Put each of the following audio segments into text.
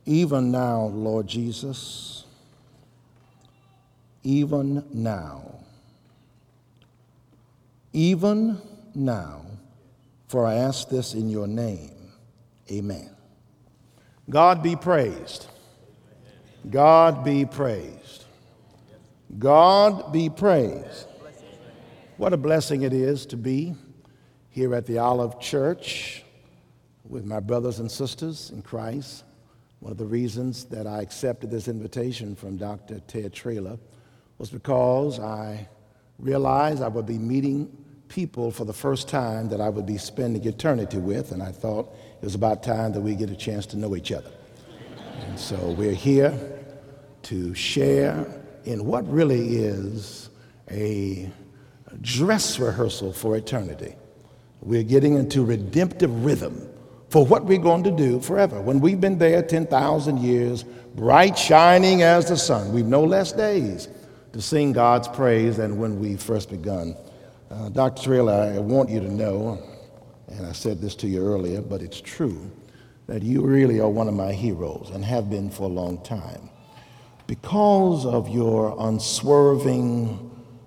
Even now, Lord Jesus, even now, for I ask this in your name. Amen. God be praised. God be praised. God be praised. What a blessing it is to be here at the Olive Church with my brothers and sisters in Christ. One of the reasons that I accepted this invitation from Dr. Ted Traylor was because I realized I would be meeting people for the first time that I would be spending eternity with, and I thought it was about time that we get a chance to know each other. And so we're here to share in what really is a dress rehearsal for eternity. We're getting into redemptive rhythm for what we're going to do forever. When we've been there 10,000 years, bright shining as the sun, we've no less days to sing God's praise than when we first begun. Dr. Traylor, I want you to know, and I said this to you earlier, but it's true, that you really are one of my heroes and have been for a long time. Because of your unswerving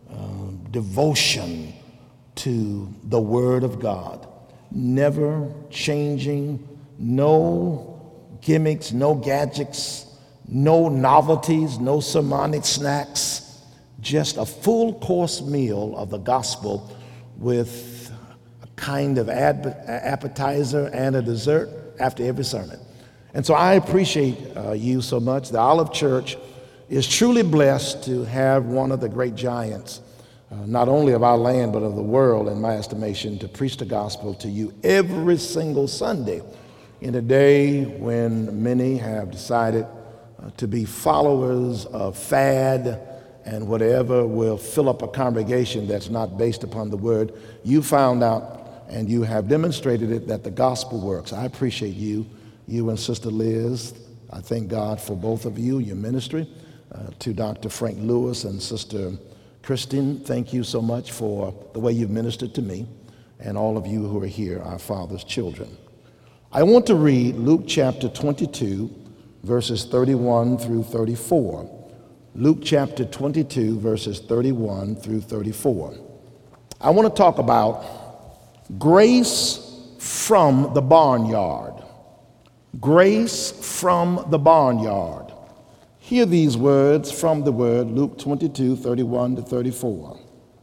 devotion to the Word of God, never changing, no gimmicks, no gadgets, no novelties, no sermonic snacks, just a full course meal of the gospel with a kind of appetizer and a dessert after every sermon. And so I appreciate you so much. The Olive Church is truly blessed to have one of the great giants, not only of our land, but of the world, in my estimation, to preach the gospel to you every single Sunday in a day when many have decided to be followers of fad and whatever will fill up a congregation that's not based upon the word. You found out and you have demonstrated it that the gospel works. I appreciate you and Sister Liz. I thank God for both of you, your ministry. To Dr. Frank Lewis and Sister Christine, thank you so much for the way you've ministered to me and all of you who are here, our Father's children. I want to read Luke chapter 22, verses 31 through 34. Luke chapter 22, verses 31 through 34. I want to talk about grace from the barnyard. Grace from the barnyard. Hear these words from the word, Luke 22, 31 to 34.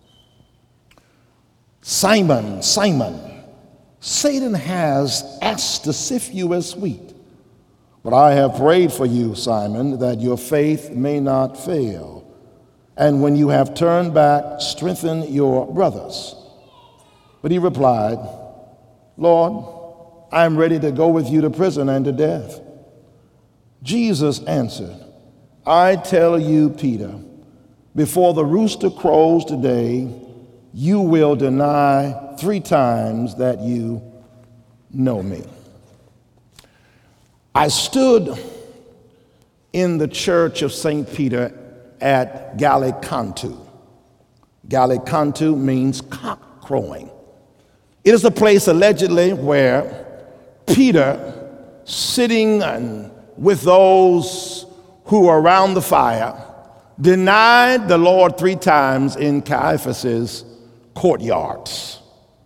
Simon, Simon, Satan has asked to sift you as wheat. But I have prayed for you, Simon, that your faith may not fail. And when you have turned back, strengthen your brothers. But he replied, Lord, I am ready to go with you to prison and to death. Jesus answered, I tell you, Peter, before the rooster crows today, you will deny 3 times that you know me. I stood in the church of St. Peter at Gallicantu. Gallicantu means cock crowing. It is a place allegedly where Peter, sitting with those who were around the fire, denied the Lord 3 times in Caiaphas's courtyards.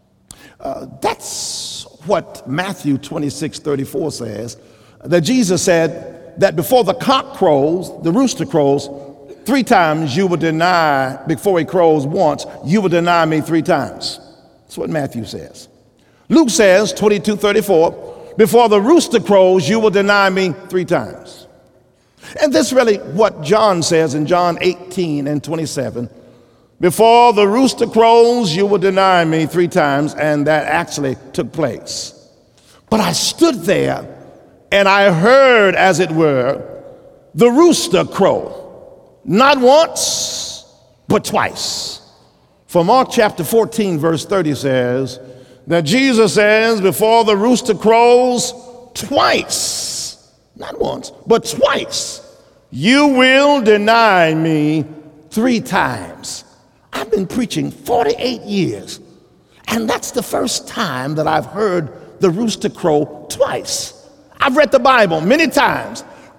That's what Matthew 26:34 says, that Jesus said that before the cock crows, the rooster crows, 3 times you will deny, before he crows once, you will deny me 3 times. That's what Matthew says. Luke says, 22:34, before the rooster crows, you will deny me 3 times. And this is really what John says in John 18 and 27. Before the rooster crows, you will deny me 3 times, and that actually took place. But I stood there, and I heard, as it were, the rooster crow, not once, but twice. For Mark chapter 14, verse 30 says that Jesus says, before the rooster crows twice, not once, but twice, you will deny me 3 times. I've been preaching 48 years, and that's the first time that I've heard the rooster crow twice. I've read the Bible many times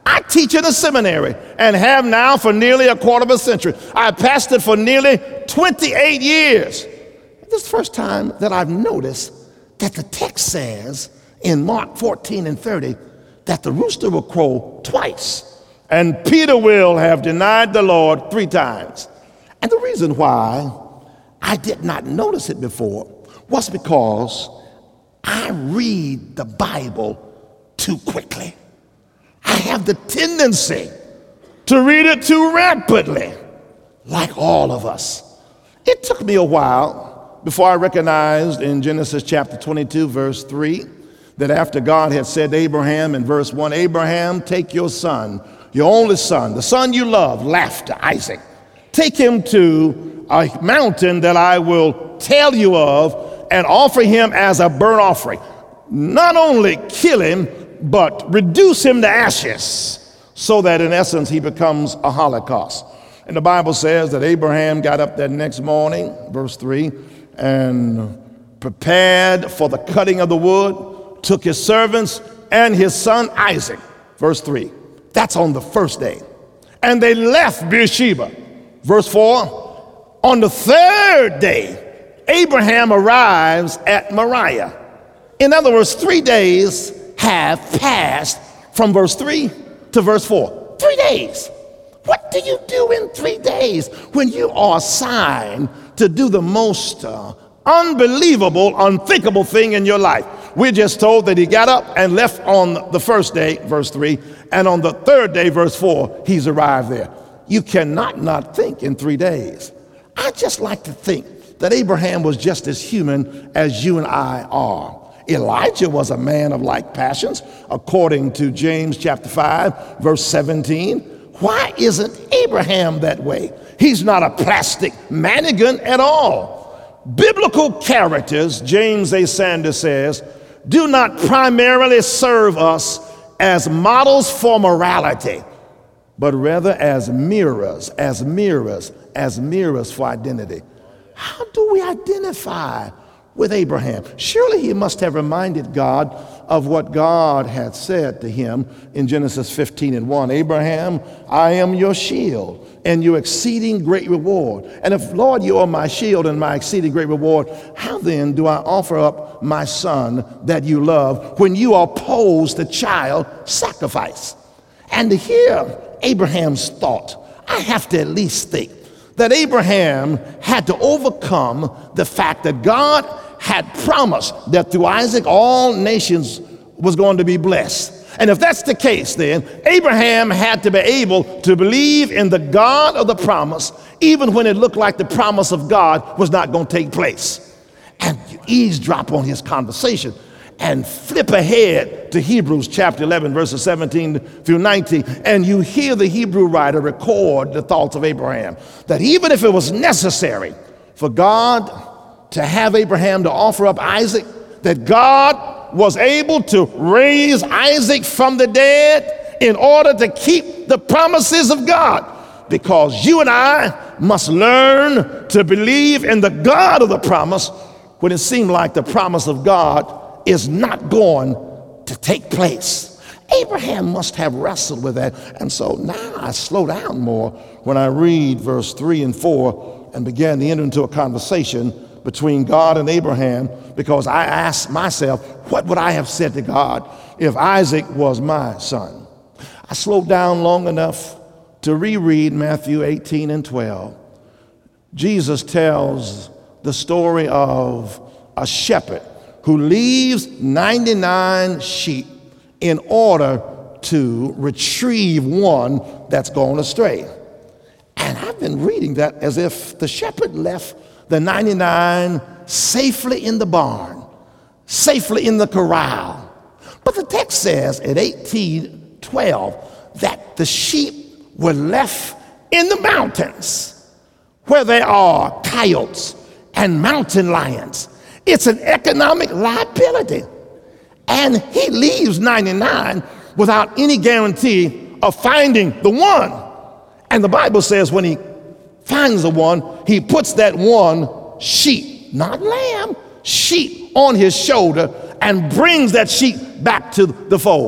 I teach in a seminary and have now for nearly a quarter of a century. I pastored for nearly 28 years. This is the first time that I've noticed that the text says in Mark 14 and 30 that the rooster will crow twice and Peter will have denied the Lord 3 times. And the reason why I did not notice it before was because I read the Bible too quickly. I have the tendency to read it too rapidly, like all of us. It took me a while before I recognized in Genesis chapter 22, verse 3, that after God had said to Abraham in verse 1, Abraham, take your son, your only son, the son you love, laughter, Isaac. Take him to a mountain that I will tell you of and offer him as a burnt offering. Not only kill him, but reduce him to ashes so that in essence he becomes a holocaust. And the Bible says that Abraham got up that next morning, verse 3, and prepared for the cutting of the wood, took his servants and his son Isaac, verse 3. That's on the first day. And they left Beersheba. Verse 4, on the third day, Abraham arrives at Moriah. In other words, 3 days have passed from verse 3 to verse 4. 3 days. What do you do in 3 days when you are assigned to do the most unbelievable, unthinkable thing in your life? We're just told that he got up and left on the first day, verse 3, and on the third day, verse 4, he's arrived there. You cannot not think in 3 days. I just like to think that Abraham was just as human as you and I are. Elijah was a man of like passions, according to James chapter 5, verse 17. Why isn't Abraham that way? He's not a plastic mannequin at all. Biblical characters, James A. Sanders says, do not primarily serve us as models for morality, but rather as mirrors for identity. How do we identify with Abraham? Surely he must have reminded God of what God had said to him in Genesis 15 and 1. Abraham, I am your shield and your exceeding great reward. And if, Lord, you are my shield and my exceeding great reward, how then do I offer up my son that you love when you oppose the child sacrifice? And to hear Abraham's thought, I have to at least think that Abraham had to overcome the fact that God had promised that through Isaac all nations was going to be blessed. And if that's the case, then Abraham had to be able to believe in the God of the promise, even when it looked like the promise of God was not going to take place. And you eavesdrop on his conversation and flip ahead to Hebrews chapter 11, verses 17 through 19, and you hear the Hebrew writer record the thoughts of Abraham, that even if it was necessary for God to have Abraham to offer up Isaac, that God was able to raise Isaac from the dead in order to keep the promises of God. Because you and I must learn to believe in the God of the promise when it seemed like the promise of God is not going to take place. Abraham must have wrestled with that. And so now I slow down more when I read verse 3 and 4 and began to enter into a conversation between God and Abraham, because I asked myself, what would I have said to God if Isaac was my son? I slowed down long enough to reread Matthew 18 and 12. Jesus tells the story of a shepherd who leaves 99 sheep in order to retrieve one that's gone astray. And I've been reading that as if the shepherd left the 99 safely in the barn, safely in the corral. But the text says at 18:12 that the sheep were left in the mountains where there are coyotes and mountain lions. It's an economic liability. And he leaves 99 without any guarantee of finding the one. And the Bible says when he finds the one, he puts that one sheep, not lamb, sheep on his shoulder and brings that sheep back to the fold.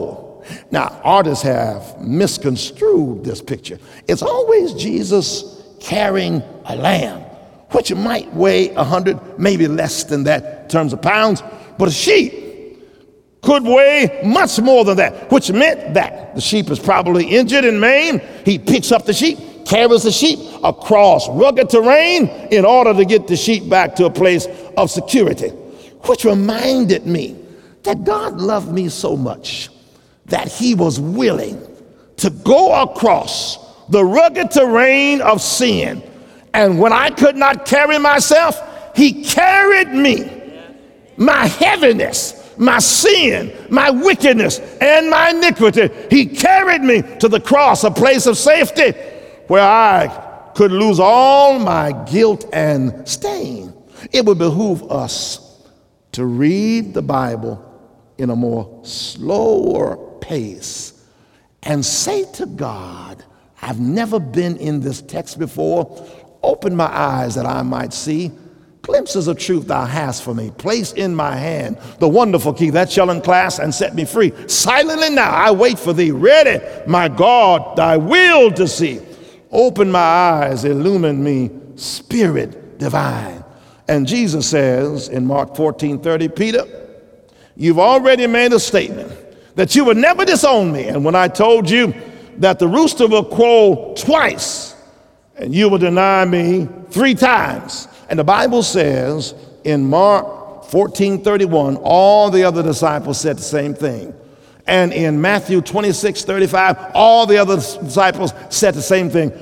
Now, artists have misconstrued this picture. It's always Jesus carrying a lamb, which might weigh 100, maybe less than that in terms of pounds, but a sheep could weigh much more than that, which meant that the sheep is probably injured and maimed. He picks up the sheep, carries the sheep across rugged terrain in order to get the sheep back to a place of security, which reminded me that God loved me so much that he was willing to go across the rugged terrain of sin. And when I could not carry myself, he carried me, my heaviness, my sin, my wickedness, and my iniquity. He carried me to the cross, a place of safety where I could lose all my guilt and stain. It would behoove us to read the Bible in a more slower pace and say to God, I've never been in this text before. Open my eyes that I might see glimpses of truth thou hast for me. Place in my hand the wonderful key that shall unclasp and set me free. Silently now I wait for thee, ready, my God, thy will to see. Open my eyes, illumine me, Spirit divine. And Jesus says in Mark 14:30, Peter, you've already made a statement that you would never disown me. And when I told you that the rooster will crow twice and you will deny me 3 times. And the Bible says in Mark 14:31, all the other disciples said the same thing. And in Matthew 26:35, all the other disciples said the same thing.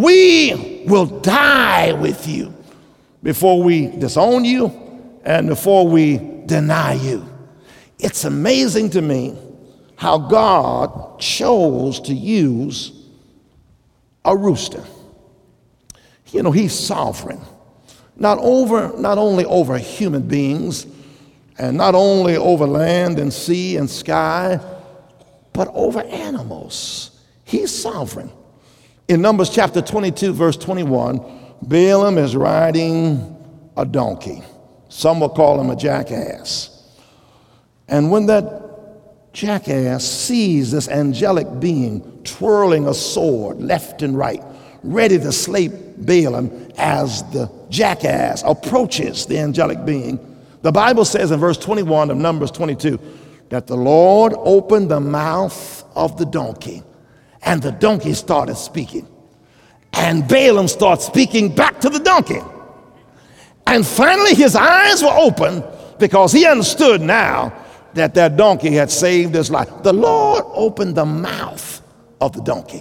We will die with you before we disown you and before we deny you. It's amazing to me how God chose to use a rooster. You know, he's sovereign. Not only over human beings and not only over land and sea and sky, but over animals. He's sovereign. In Numbers chapter 22, verse 21, Balaam is riding a donkey. Some will call him a jackass. And when that jackass sees this angelic being twirling a sword left and right, ready to slay Balaam as the jackass approaches the angelic being, the Bible says in verse 21 of Numbers 22 that the Lord opened the mouth of the donkey and the donkey started speaking. And Balaam started speaking back to the donkey. And finally his eyes were open because he understood now that that donkey had saved his life. The Lord opened the mouth of the donkey.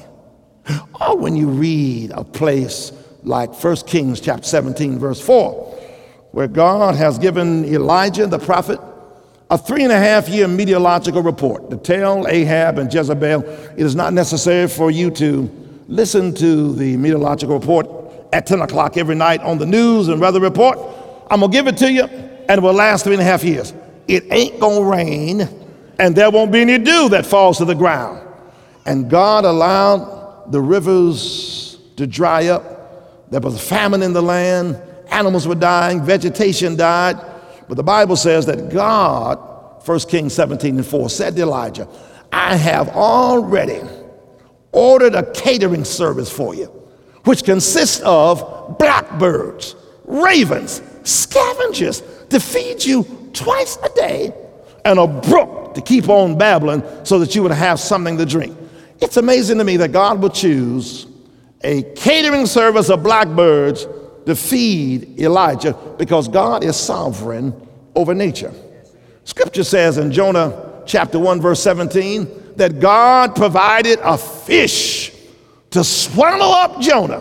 Or when you read a place like 1 Kings chapter 17, verse 4, where God has given Elijah the prophet a 3.5-year meteorological report to tell Ahab and Jezebel, it is not necessary for you to listen to the meteorological report at 10 o'clock every night on the news and weather report. I'm going to give it to you, and it will last 3.5 years. It ain't going to rain, and there won't be any dew that falls to the ground. And God allowed the rivers to dry up. There was a famine in the land. Animals were dying. Vegetation died. But the Bible says that God, 1 Kings 17:4, said to Elijah, I have already ordered a catering service for you, which consists of blackbirds, ravens, scavengers to feed you twice a day, and a brook to keep on babbling so that you would have something to drink. It's amazing to me that God would choose a catering service of blackbirds to feed Elijah, because God is sovereign over nature. Scripture says in Jonah chapter 1 verse 17 that God provided a fish to swallow up Jonah,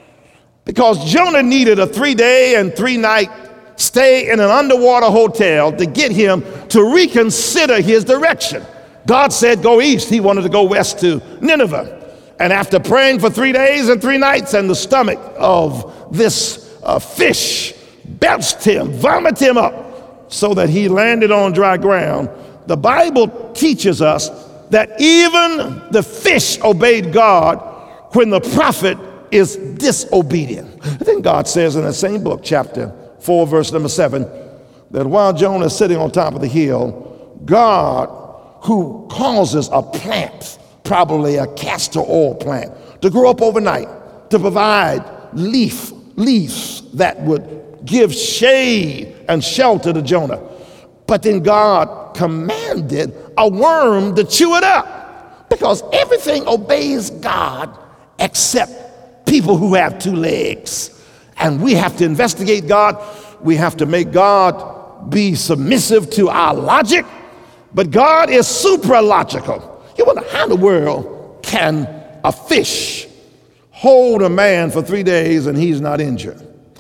because Jonah needed a 3-day and 3-night stay in an underwater hotel to get him to reconsider his direction. God said go east. He wanted to go west to Nineveh. And after praying for 3 days and 3 nights, and the stomach of this fish belched him, vomited him up, so that he landed on dry ground, the Bible teaches us that even the fish obeyed God when the prophet is disobedient. Then God says in the same book, chapter 4, verse number 7, that while Jonah is sitting on top of the hill, God who causes a plant, probably a castor oil plant, to grow up overnight, to provide leaves that would give shade and shelter to Jonah. But then God commanded a worm to chew it up, because everything obeys God except people who have two legs. And we have to investigate God. We have to make God be submissive to our logic. But God is supra-logical. You wonder, how in the world can a fish hold a man for 3 days and he's not injured?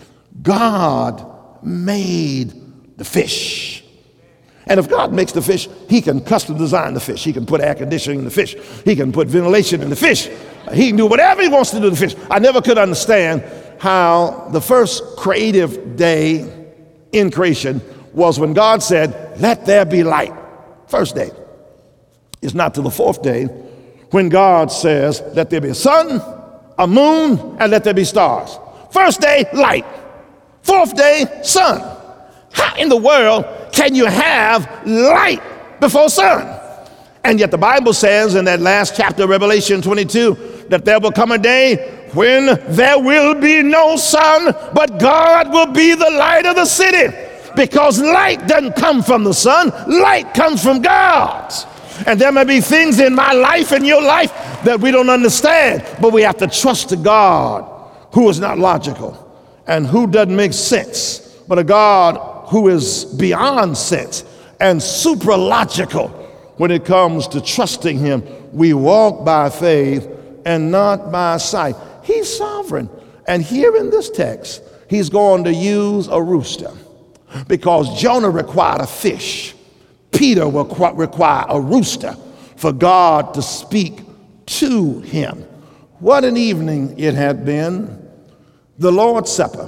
God made the fish. And if God makes the fish, he can custom design the fish. He can put air conditioning in the fish. He can put ventilation in the fish. He can do whatever he wants to do to the fish. I never could understand how the first creative day in creation was when God said, "Let there be light." First day. It's not till the fourth day when God says, "Let there be a sun, a moon, and let there be stars." First day, light. Fourth day, sun. How in the world can you have light before sun? And yet the Bible says in that last chapter of Revelation 22 that there will come a day when there will be no sun, but God will be the light of the city. Because light doesn't come from the sun, light comes from God. And there may be things in my life and your life that we don't understand, but we have to trust to God who is not logical and who doesn't make sense, but a God who is beyond sense and supra-logical. When it comes to trusting him, we walk by faith and not by sight. He's sovereign. And here in this text, he's going to use a rooster, because Jonah required a fish. Peter will require a rooster for God to speak to him. What an evening it had been. The Lord's Supper,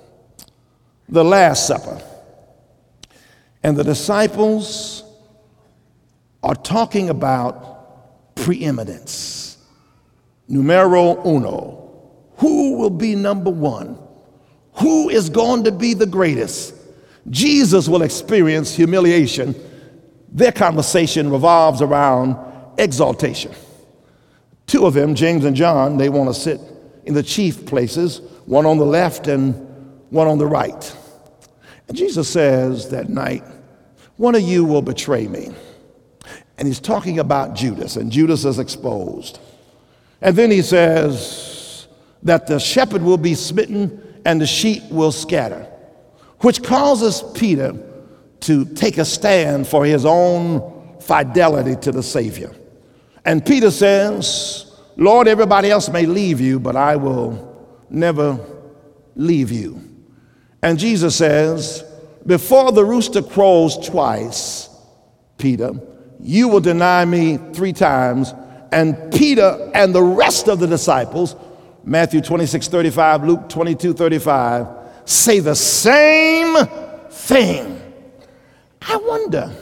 the Last Supper. And the disciples are talking about preeminence. Numero uno. Who will be number one? Who is going to be the greatest? Jesus will experience humiliation. Their conversation revolves around exaltation. Two of them, James and John, they want to sit in the chief places, one on the left and one on the right. And Jesus says that night, one of you will betray me. And he's talking about Judas, and Judas is exposed. And then he says that the shepherd will be smitten and the sheep will scatter, which causes Peter to take a stand for his own fidelity to the Savior. And Peter says, "Lord, everybody else may leave you, but I will never leave you." And Jesus says, "Before the rooster crows twice, Peter, you will deny me 3 times. And Peter and the rest of the disciples, Matthew 26:35, Luke 22:35, say the same thing. I wonder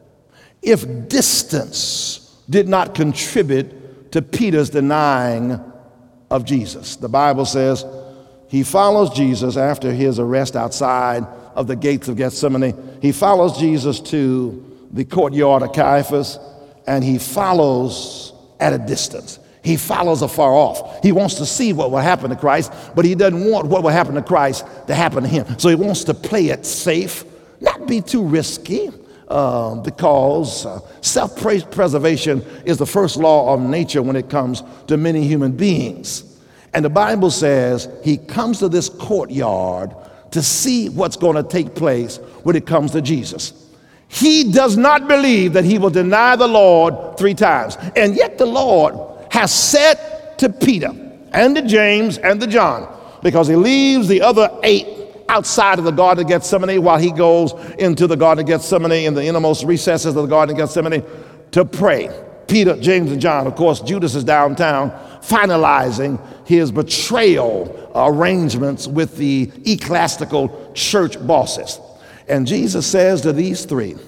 if distance did not contribute to Peter's denying of Jesus. The Bible says he follows Jesus after his arrest outside of the gates of Gethsemane. He follows Jesus to the courtyard of Caiaphas, and he follows at a distance. He follows afar off. He wants to see what will happen to Christ, but he doesn't want what will happen to Christ to happen to him. So he wants to play it safe, not be too risky, because self-preservation is the first law of nature when it comes to many human beings. And the Bible says he comes to this courtyard to see what's going to take place when it comes to Jesus. He does not believe that he will deny the Lord 3 times. And yet the Lord has said to Peter and to James and to John, because he leaves the other 8 outside of the Garden of Gethsemane while he goes into the Garden of Gethsemane in the innermost recesses of the Garden of Gethsemane to pray. Peter, James, and John. Of course, Judas is downtown finalizing his betrayal arrangements with the ecclesiastical church bosses. And Jesus says to these 3,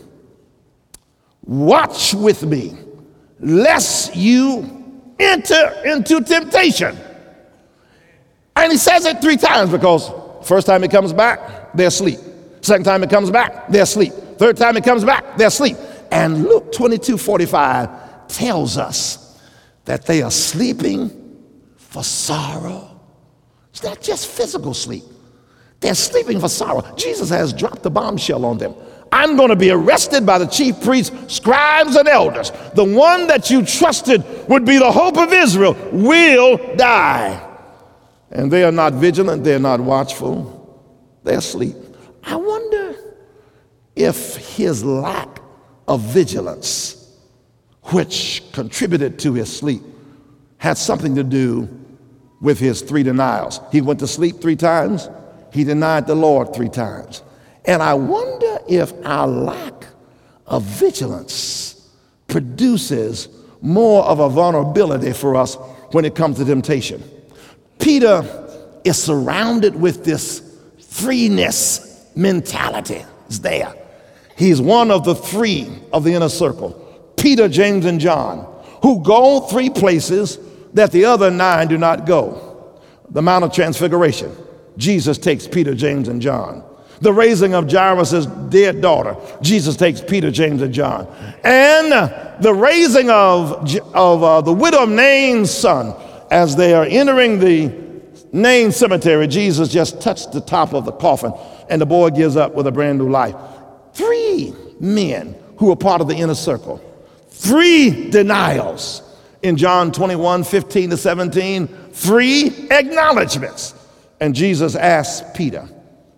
watch with me, lest you enter into temptation. And he says it 3 times, because first time he comes back, they're asleep. Second time he comes back, they're asleep. Third time he comes back, they're asleep. And Luke 22:45 tells us that they are sleeping for sorrow. It's not just physical sleep. They're sleeping for sorrow. Jesus has dropped the bombshell on them. I'm going to be arrested by the chief priests, scribes, and elders. The one that you trusted would be the hope of Israel will die. And they are not vigilant. They're not watchful. They're asleep. I wonder if his lack of vigilance, which contributed to his sleep, had something to do with his 3 denials. He went to sleep 3 times. He denied the Lord 3 times. And I wonder if our lack of vigilance produces more of a vulnerability for us when it comes to temptation. Peter is surrounded with this freeness mentality. It's there. He's one of the 3 of the inner circle, Peter, James, and John, who go 3 places that the other 9 do not go. The Mount of Transfiguration, Jesus takes Peter, James, and John. The raising of Jairus' dead daughter, Jesus takes Peter, James, and John. And the raising of the widow of Nain's son, as they are entering the Nain cemetery, Jesus just touched the top of the coffin, and the boy gives up with a brand new life. 3 men who are part of the inner circle. 3 denials. In John 21:15-17, 3 acknowledgments. And Jesus asked Peter,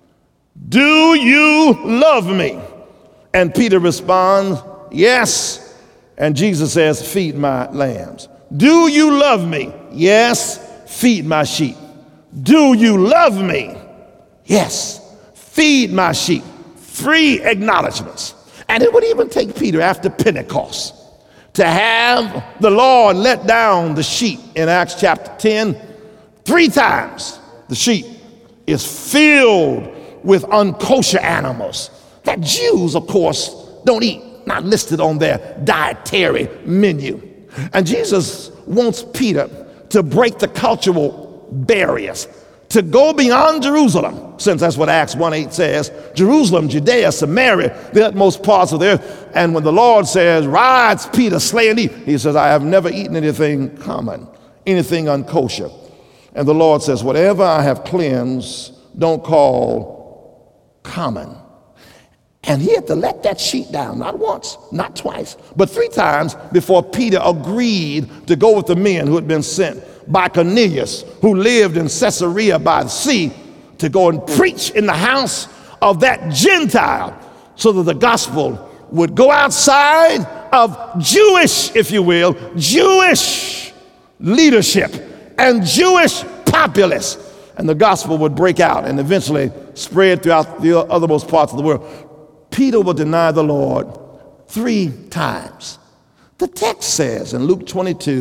"Do you love me?" And Peter responds, "Yes." And Jesus says, "Feed my lambs." "Do you love me?" "Yes." "Feed my sheep." "Do you love me?" "Yes." "Feed my sheep." 3 acknowledgments. And it would even take Peter after Pentecost to have the Lord let down the sheep in Acts chapter 10. 3 times the sheep is filled with unkosher animals that Jews, of course, don't eat, not listed on their dietary menu. And Jesus wants Peter to break the cultural barriers, to go beyond Jerusalem, since that's what Acts 1:8 says, Jerusalem, Judea, Samaria, the utmost parts of the earth. And when the Lord says, "Rise, Peter, slay and eat," he says, "I have never eaten anything common, anything unkosher." And the Lord says, "Whatever I have cleansed, don't call common." And he had to let that sheet down, not once, not twice, but 3 times before Peter agreed to go with the men who had been sent by Cornelius, who lived in Caesarea by the sea, to go and preach in the house of that Gentile, so that the gospel would go outside of Jewish, if you will, Jewish leadership and Jewish populace, and the gospel would break out and eventually spread throughout the othermost parts of the world. Peter will deny the Lord 3 times. The text says in Luke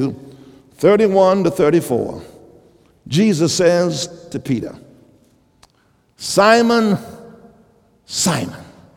22:31-34, Jesus says to Peter, "Simon, Simon."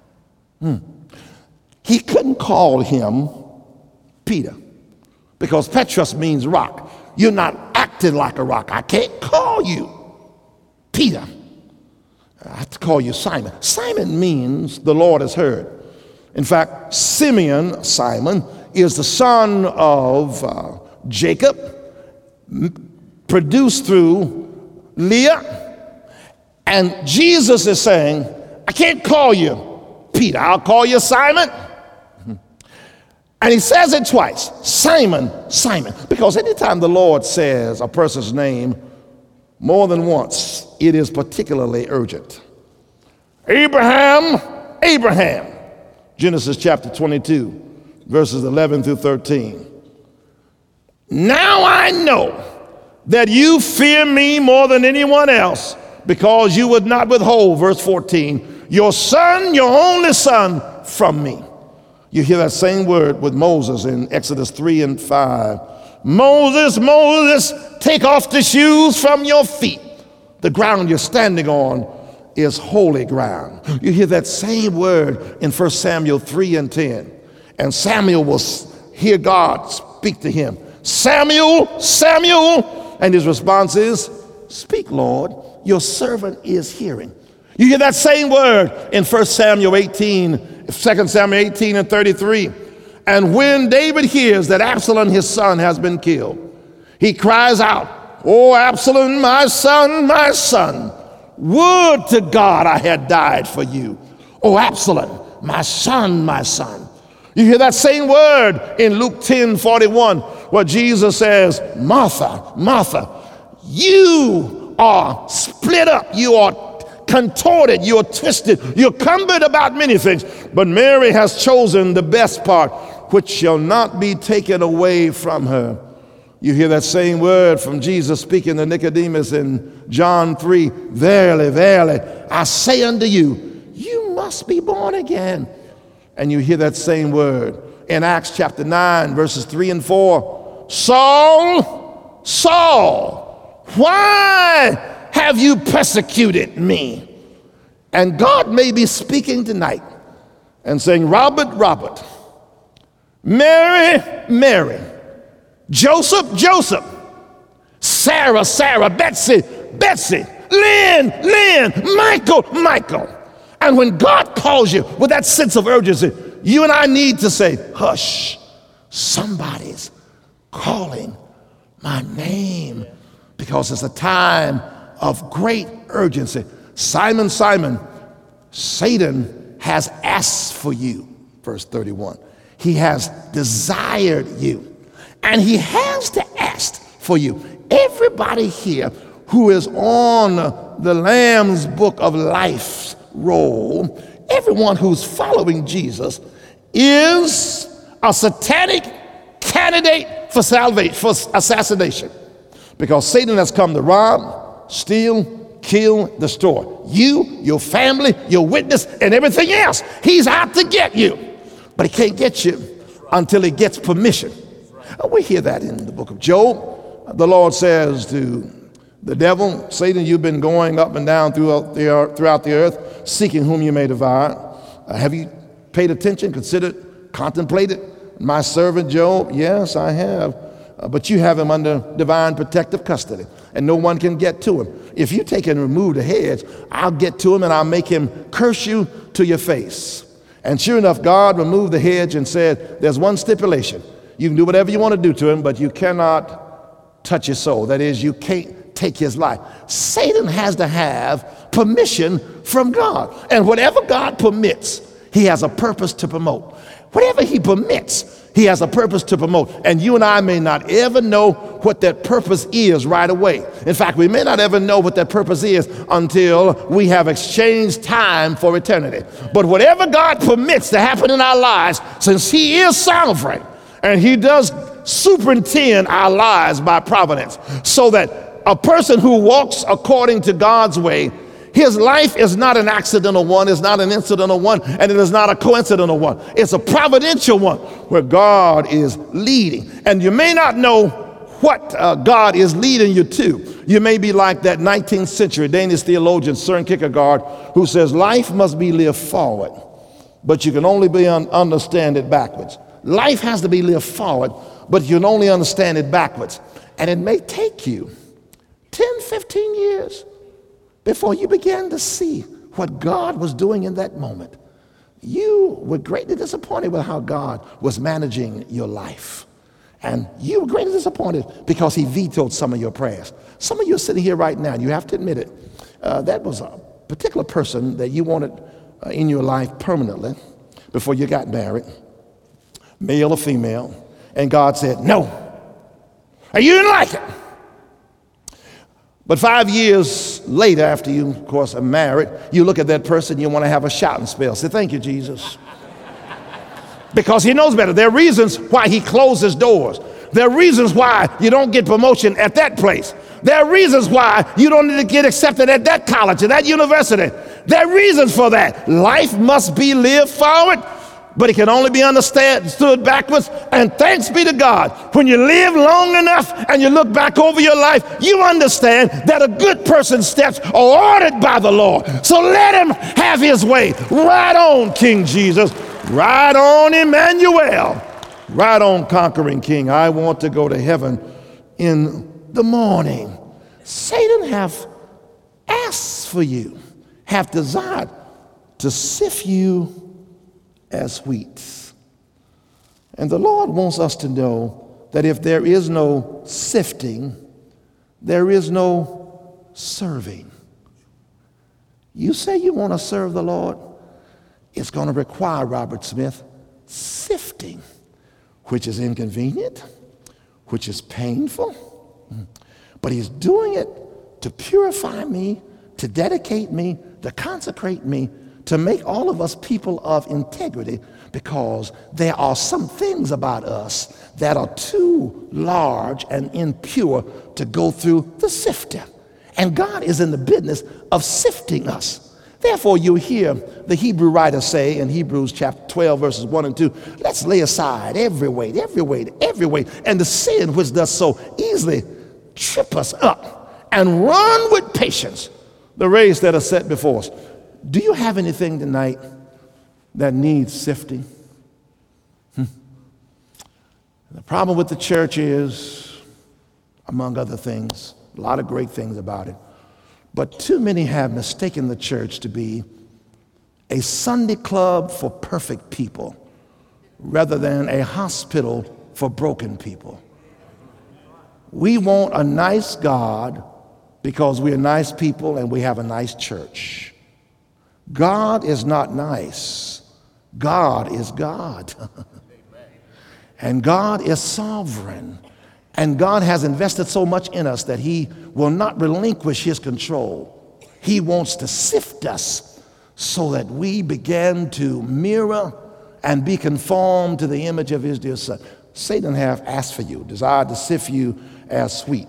He couldn't call him Peter because Petros means rock. You're not acting like a rock. I can't call you Peter. I have to call you Simon. Simon means the Lord has heard. In fact, Simeon, Simon, is the son of Jacob, produced through Leah. And Jesus is saying, "I can't call you Peter. I'll call you Simon." And he says it twice, "Simon, Simon," because anytime the Lord says a person's name more than once, it is particularly urgent. "Abraham, Abraham," Genesis chapter 22, verses 11-13. "Now I know that you fear me more than anyone else, because you would not withhold," verse 14, "your son, your only son, from me." You hear that same word with Moses in Exodus 3:5. "Moses, Moses, take off the shoes from your feet. The ground you're standing on is holy ground." You hear that same word in 1 Samuel 3:10. And Samuel will hear God speak to him, "Samuel, Samuel." And his response is, "Speak, Lord, your servant is hearing." You hear that same word in 1 Samuel 18, 2 Samuel 18:33. And when David hears that Absalom, his son, has been killed, he cries out, "Oh, Absalom, my son, would to God I had died for you. Oh, Absalom, my son, my son." You hear that same word in Luke 10:41, where Jesus says, "Martha, Martha, you are split up, you are contorted, you are twisted, you're cumbered about many things, but Mary has chosen the best part, which shall not be taken away from her." You hear that same word from Jesus speaking to Nicodemus in John 3, "Verily, verily, I say unto you, you must be born again." And you hear that same word in Acts chapter 9, verses 3 and 4. "Saul, Saul, why have you persecuted me?" And God may be speaking tonight and saying, "Robert, Robert, Mary, Mary, Joseph, Joseph, Sarah, Sarah, Betsy, Betsy, Lynn, Lynn, Michael, Michael." And when God calls you with that sense of urgency, you and I need to say, "Hush, somebody's calling my name," because it's a time of great urgency. "Simon, Simon, Satan has asked for you," verse 31. "He has desired you." And he has to ask for you. Everybody here who is on the Lamb's Book of Life roll, everyone who's following Jesus is a satanic candidate for salvation, for assassination. Because Satan has come to rob, steal, kill, destroy. You, your family, your witness, and everything else. He's out to get you. But he can't get you until he gets permission. We hear that in the book of Job. The Lord says to the devil, "Satan, you've been going up and down throughout the earth, seeking whom you may devour. Have you paid attention, considered, contemplated my servant Job?" "Yes, I have." "But you have him under divine protective custody, and no one can get to him. If you take and remove the hedge, I'll get to him and I'll make him curse you to your face." And sure enough, God removed the hedge and said, "There's one stipulation. You can do whatever you want to do to him, but you cannot touch his soul." That is, you can't take his life. Satan has to have permission from God. And whatever God permits, he has a purpose to promote. Whatever he permits, he has a purpose to promote. And you and I may not ever know what that purpose is right away. In fact, we may not ever know what that purpose is until we have exchanged time for eternity. But whatever God permits to happen in our lives, since he is sovereign, and he does superintend our lives by providence, so that a person who walks according to God's way, his life is not an accidental one, it's not an incidental one, and it is not a coincidental one. It's a providential one where God is leading. And you may not know what God is leading you to. You may be like that 19th century Danish theologian Søren Kierkegaard, who says life must be lived forward, but you can only understand it backwards. Life has to be lived forward, but you can only understand it backwards. And it may take you 10, 15 years before you begin to see what God was doing in that moment. You were greatly disappointed with how God was managing your life. And you were greatly disappointed because he vetoed some of your prayers. Some of you are sitting here right now, and you have to admit it. That was a particular person that you wanted in your life permanently before you got married, male or female, and God said, "No." And you didn't like it. But 5 years later, after you, of course, are married, you look at that person, you want to have a shouting spell. Say, "Thank you, Jesus." Because he knows better. There are reasons why he closes doors. There are reasons why you don't get promotion at that place. There are reasons why you don't need to get accepted at that college, at that university. There are reasons for that. Life must be lived forward, but it can only be understood backwards. And thanks be to God, when you live long enough and you look back over your life, you understand that a good person's steps are ordered by the Lord. So let him have his way. Right on, King Jesus. Right on, Emmanuel. Right on, conquering King. I want to go to heaven in the morning. Satan have asked for you, have desired to sift you as wheat. And the Lord wants us to know that if there is no sifting, there is no serving. You say you want to serve the Lord, it's going to require, Robert Smith, sifting, which is inconvenient, which is painful. But he's doing it to purify me, to dedicate me, to consecrate me, to make all of us people of integrity, because there are some things about us that are too large and impure to go through the sifter. And God is in the business of sifting us. Therefore, you hear the Hebrew writer say in Hebrews chapter 12, verses 1 and 2, let's lay aside every weight, and the sin which does so easily trip us up, and run with patience the race that is set before us. Do you have anything tonight that needs sifting? The problem with the church is, among other things, a lot of great things about it, but too many have mistaken the church to be a Sunday club for perfect people rather than a hospital for broken people. We want a nice God because we're nice people and we have a nice church. God is not nice. God is God. And God is sovereign. And God has invested so much in us that he will not relinquish his control. He wants to sift us so that we begin to mirror and be conformed to the image of his dear son. Satan hath asked for you, desired to sift you as sweet.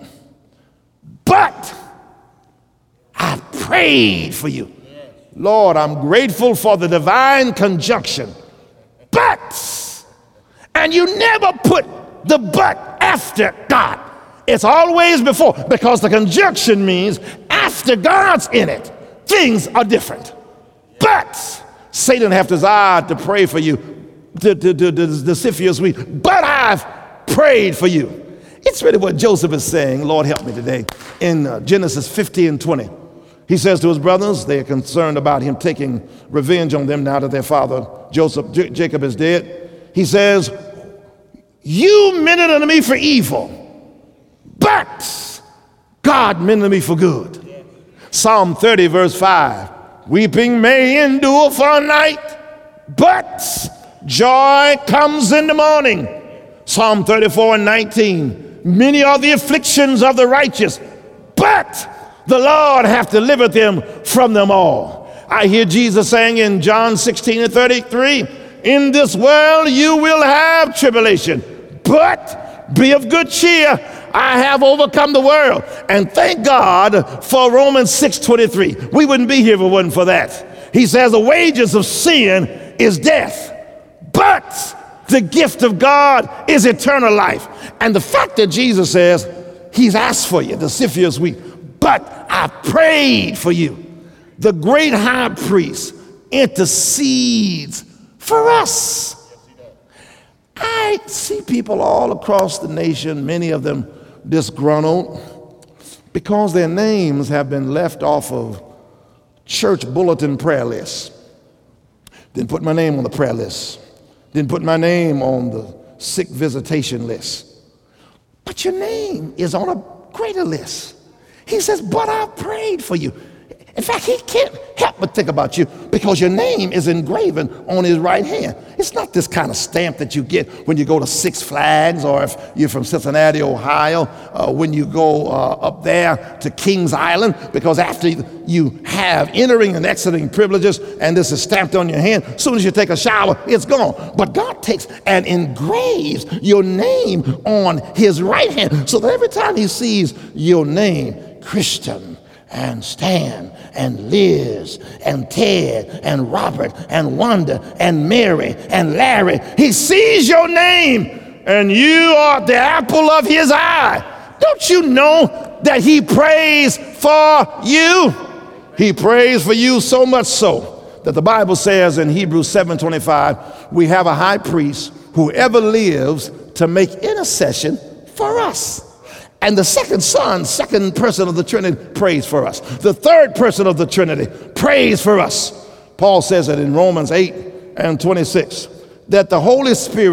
But I prayed for you. Lord, I'm grateful for the divine conjunction. But, and you never put the but after God. It's always before, because the conjunction means after God's in it, things are different. But Satan hath desired to pray for you, to sift you as sweet, but I've prayed for you. It's really what Joseph is saying, Lord help me today, in Genesis 15:20. He says to his brothers, they are concerned about him taking revenge on them now that their father Jacob is dead. He says, you meant it unto me for evil, but God meant it unto me for good. Psalm 30 verse 5, weeping may endure for a night, but joy comes in the morning. Psalm 34:19, many are the afflictions of the righteous, but the Lord hath delivered them from them all. I hear Jesus saying in John 16:33, in this world you will have tribulation, but be of good cheer, I have overcome the world. And thank God for Romans 6:23. We wouldn't be here if it wasn't for that. He says the wages of sin is death, but the gift of God is eternal life. And the fact that Jesus says he's asked for you to sift you as wheat, but I prayed for you. The great high priest intercedes for us. I see people all across the nation, many of them disgruntled because their names have been left off of church bulletin prayer lists. Didn't put my name on the prayer list. Didn't put my name on the sick visitation list. But your name is on a greater list. He says, but I prayed for you. In fact, he can't help but think about you because your name is engraven on his right hand. It's not this kind of stamp that you get when you go to Six Flags, or if you're from Cincinnati, Ohio, when you go up there to Kings Island, because after you have entering and exiting privileges and this is stamped on your hand, as soon as you take a shower, it's gone. But God takes and engraves your name on his right hand so that every time he sees your name, Christian and Stan and Liz and Ted and Robert and Wanda and Mary and Larry, he sees your name and you are the apple of his eye. Don't you know that he prays for you? He prays for you so much so that the Bible says in Hebrews 7:25, we have a high priest who ever lives to make intercession for us. And the second person of the Trinity prays for us. The third person of the Trinity prays for us. Paul says it in Romans 8:26, that the Holy Spirit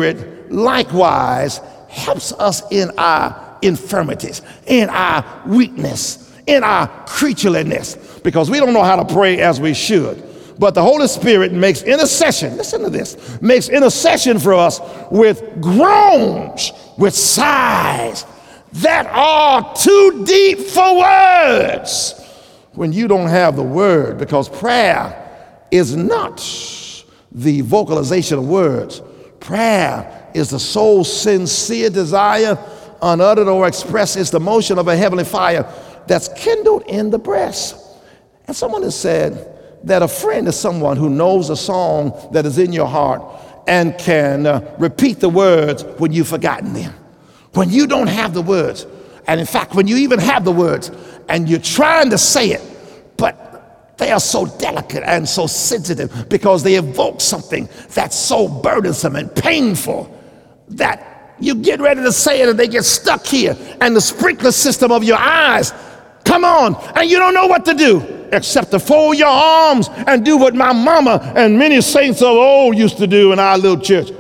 likewise helps us in our infirmities, in our weakness, in our creatureliness, because we don't know how to pray as we should. But the Holy Spirit makes intercession, listen to this, makes intercession for us with groans, with sighs that are too deep for words. When you don't have the word, because prayer is not the vocalization of words. Prayer is the soul's sincere desire, unuttered or expressed. It's the motion of a heavenly fire that's kindled in the breast. And someone has said that a friend is someone who knows a song that is in your heart and can repeat the words when you've forgotten them. When you don't have the words, and in fact, when you even have the words and you're trying to say it, but they are so delicate and so sensitive because they evoke something that's so burdensome and painful that you get ready to say it and they get stuck here, and the sprinkler system of your eyes come on, and you don't know what to do except to fold your arms and do what my mama and many saints of old used to do in our little church.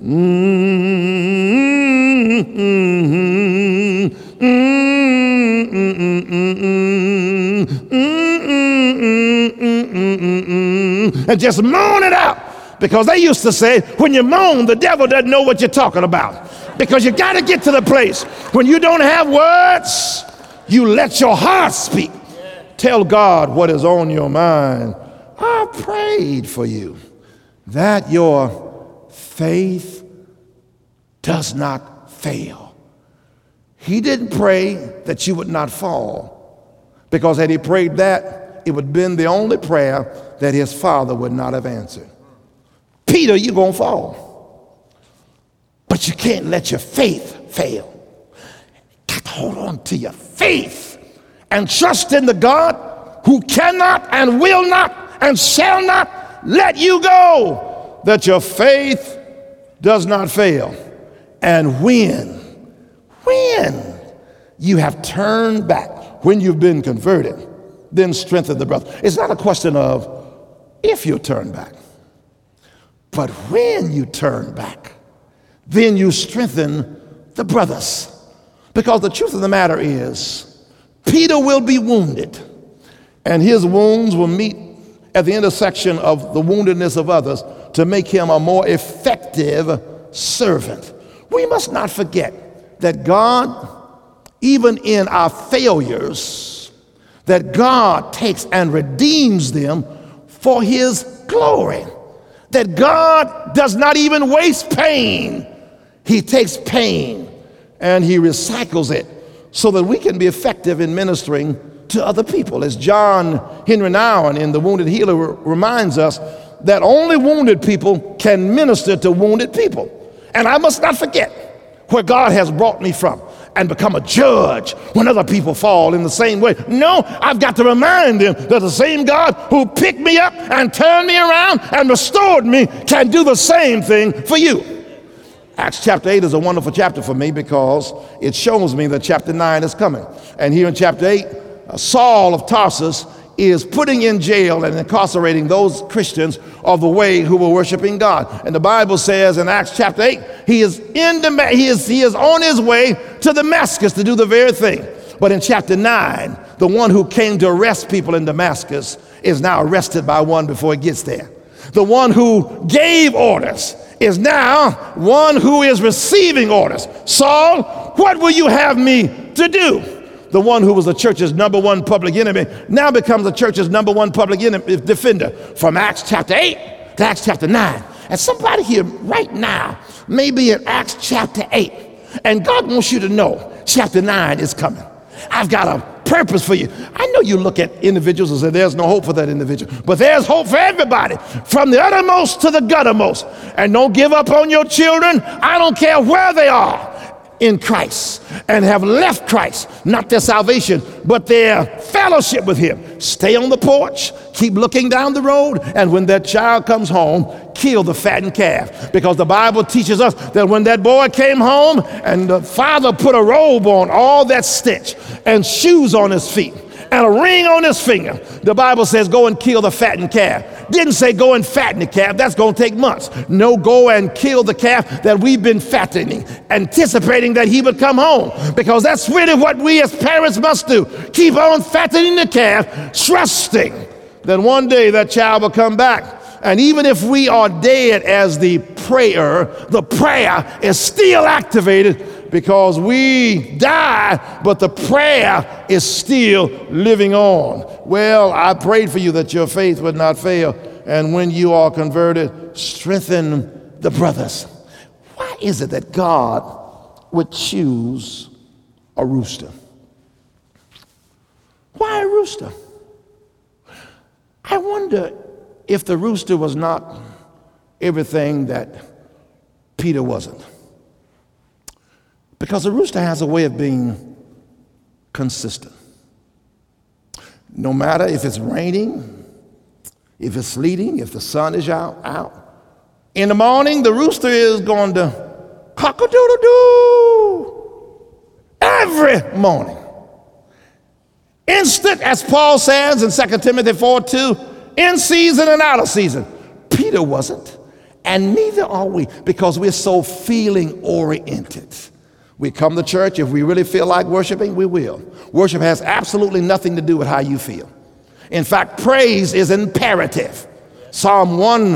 And just moan it out, because they used to say, when you moan, the devil doesn't know what you're talking about. Because you got to get to the place when you don't have words, you let your heart speak. Tell God what is on your mind. I prayed for you that your faith does not fail. He didn't pray that you would not fall, because had he prayed that, it would have been the only prayer that his father would not have answered. Peter, you're going to fall, but you can't let your faith fail. Got to hold on to your faith and trust in the God who cannot and will not and shall not let you go, that your faith does not fail. And when you have turned back, when you've been converted, then strengthen the brother. It's not a question of if you turn back, but when you turn back, then you strengthen the brothers. Because the truth of the matter is, Peter will be wounded, and his wounds will meet at the intersection of the woundedness of others to make him a more effective servant. We must not forget that God, even in our failures, that God takes and redeems them for his glory. That God does not even waste pain. He takes pain and he recycles it so that we can be effective in ministering to other people. As John Henry Nouwen in The Wounded Healer reminds us, that only wounded people can minister to wounded people. And I must not forget where God has brought me from and become a judge when other people fall in the same way. No, I've got to remind them that the same God who picked me up and turned me around and restored me can do the same thing for you. Acts chapter 8 is a wonderful chapter for me because it shows me that chapter 9 is coming. And here in chapter 8, Saul of Tarsus is putting in jail and incarcerating those Christians of the way who were worshiping God. And the Bible says in Acts chapter 8, he is on his way to Damascus to do the very thing. But in chapter 9, the one who came to arrest people in Damascus is now arrested by one before he gets there. The one who gave orders is now one who is receiving orders. Saul, what will you have me to do? The one who was the church's number one public enemy now becomes the church's number one public enemy defender. From Acts chapter 8 to Acts chapter 9. And somebody here right now may be in Acts chapter 8. And God wants you to know chapter 9 is coming. I've got a purpose for you. I know you look at individuals and say there's no hope for that individual, but there's hope for everybody, from the uttermost to the guttermost. And don't give up on your children. I don't care where they are in Christ and have left Christ, not their salvation, but their fellowship with him. Stay on the porch, keep looking down the road, and when that child comes home, kill the fattened calf. Because the Bible teaches us that when that boy came home and the father put a robe on, all that stench, and shoes on his feet, and a ring on his finger. The Bible says go and kill the fattened calf. Didn't say go and fatten the calf. That's going to take months. No, go and kill the calf that we've been fattening, anticipating that he would come home, because that's really what we as parents must do. Keep on fattening the calf, trusting that one day that child will come back. And even if we are dead as the prayer is still activated, because we die, but the prayer is still living on. Well, I prayed for you that your faith would not fail. And when you are converted, strengthen the brothers. Why is it that God would choose a rooster? Why a rooster? I wonder if the rooster was not everything that Peter wasn't. Because the rooster has a way of being consistent. No matter if it's raining, if it's sleeting, if the sun is out. In the morning, the rooster is going to cock-a-doodle-doo every morning. Instant, as Paul says in 2 Timothy 4:2, in season and out of season. Peter wasn't, and neither are we, because we're so feeling oriented. We come to church, if we really feel like worshiping, we will. Worship has absolutely nothing to do with how you feel. In fact, praise is imperative. Psalm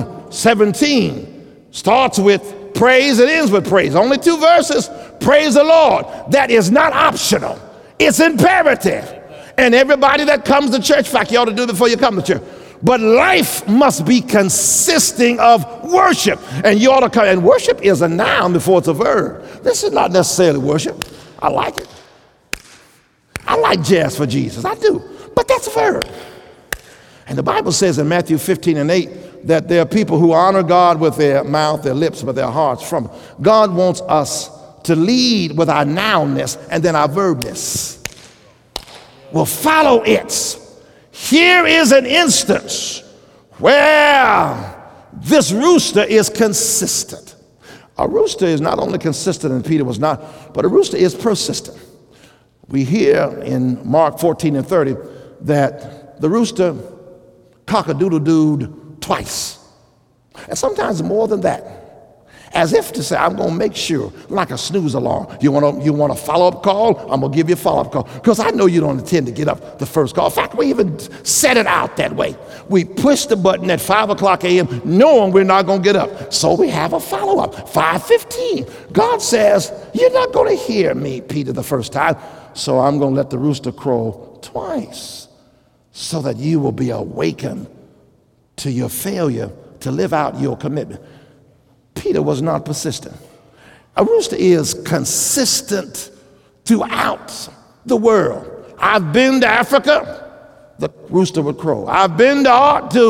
117 starts with praise and ends with praise. Only 2 verses, praise the Lord. That is not optional. It's imperative. And everybody that comes to church, in fact, you ought to do it before you come to church. But life must be consisting of worship. And you ought to come, and worship is a noun before it's a verb. This is not necessarily worship. I like it. I like jazz for Jesus. I do. But that's a verb. And the Bible says in Matthew 15:8 that there are people who honor God with their mouth, their lips, but their hearts from. God wants us to lead with our nounness and then our verbness. We'll follow it. Here is an instance where this rooster is consistent. A rooster is not only consistent, and Peter was not, but a rooster is persistent. We hear in Mark 14:30 that the rooster cock-a-doodle-dooed twice, and sometimes more than that, as if to say, I'm going to make sure, like a snooze alarm. You want a follow-up call? I'm going to give you a follow-up call, because I know you don't intend to get up the first call. In fact, we even set it out that way. We push the button at 5 o'clock a.m. knowing we're not going to get up. So we have a follow-up, 5:15. God says, you're not going to hear me, Peter, the first time, so I'm going to let the rooster crow twice so that you will be awakened to your failure to live out your commitment. Peter was not persistent. A rooster is consistent throughout the world. I've been to Africa, the rooster would crow. I've been to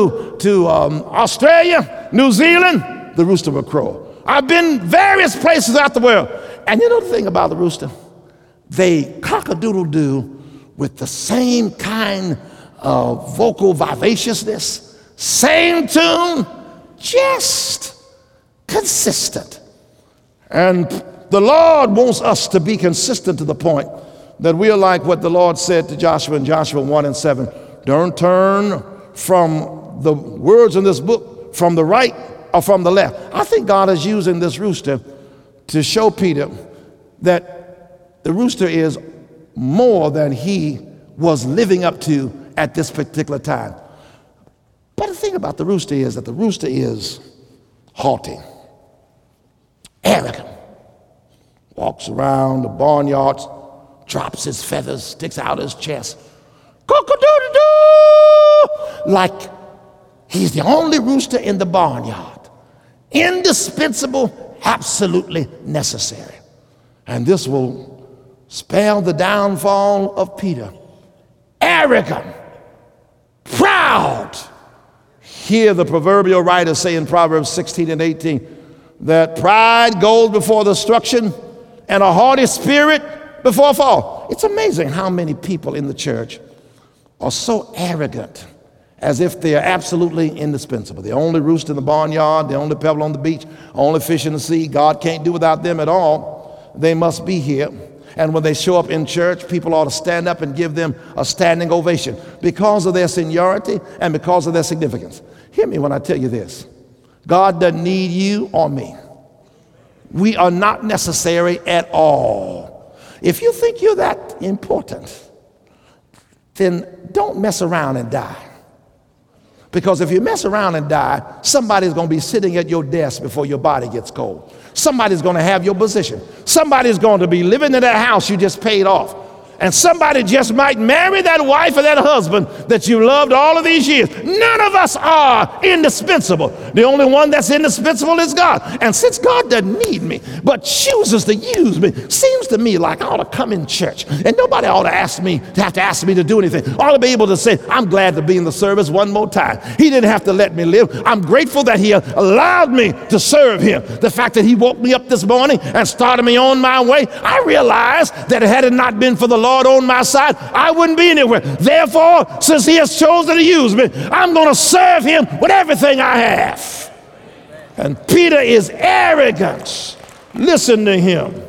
Australia, New Zealand, the rooster would crow. I've been various places out the world. And you know the thing about the rooster? They cock-a-doodle-doo with the same kind of vocal vivaciousness, same tune, just consistent. And the Lord wants us to be consistent to the point that we are like what the Lord said to Joshua in Joshua 1:7. Don't turn from the words in this book from the right or from the left. I think God is using this rooster to show Peter that the rooster is more than he was living up to at this particular time. But the thing about the rooster is that the rooster is haughty, arrogant, walks around the barnyards, drops his feathers, sticks out his chest, cock-a-doodle-doo, like he's the only rooster in the barnyard. Indispensable, absolutely necessary. And this will spell the downfall of Peter. Arrogant, proud. Hear the proverbial writers say in Proverbs 16:18 that pride goes before destruction and a haughty spirit before a fall. It's amazing how many people in the church are so arrogant as if they are absolutely indispensable. The only rooster in the barnyard, the only pebble on the beach, only fish in the sea. God can't do without them at all. They must be here. And when they show up in church, people ought to stand up and give them a standing ovation because of their seniority and because of their significance. Hear me when I tell you this. God doesn't need you or me. We are not necessary at all. If you think you're that important, then don't mess around and die. Because if you mess around and die, somebody's going to be sitting at your desk before your body gets cold. Somebody's going to have your position. Somebody's going to be living in that house you just paid off. And somebody just might marry that wife or that husband that you loved all of these years. None of us are indispensable. The only one that's indispensable is God. And since God doesn't need me, but chooses to use me, seems to me like I ought to come in church. And nobody ought to have to ask me to do anything. I ought to be able to say, I'm glad to be in the service one more time. He didn't have to let me live. I'm grateful that he allowed me to serve him. The fact that he woke me up this morning and started me on my way, I realized that had it not been for the Lord on my side, I wouldn't be anywhere. Therefore, since he has chosen to use me, I'm going to serve him with everything I have. And Peter is arrogant. Listen to him.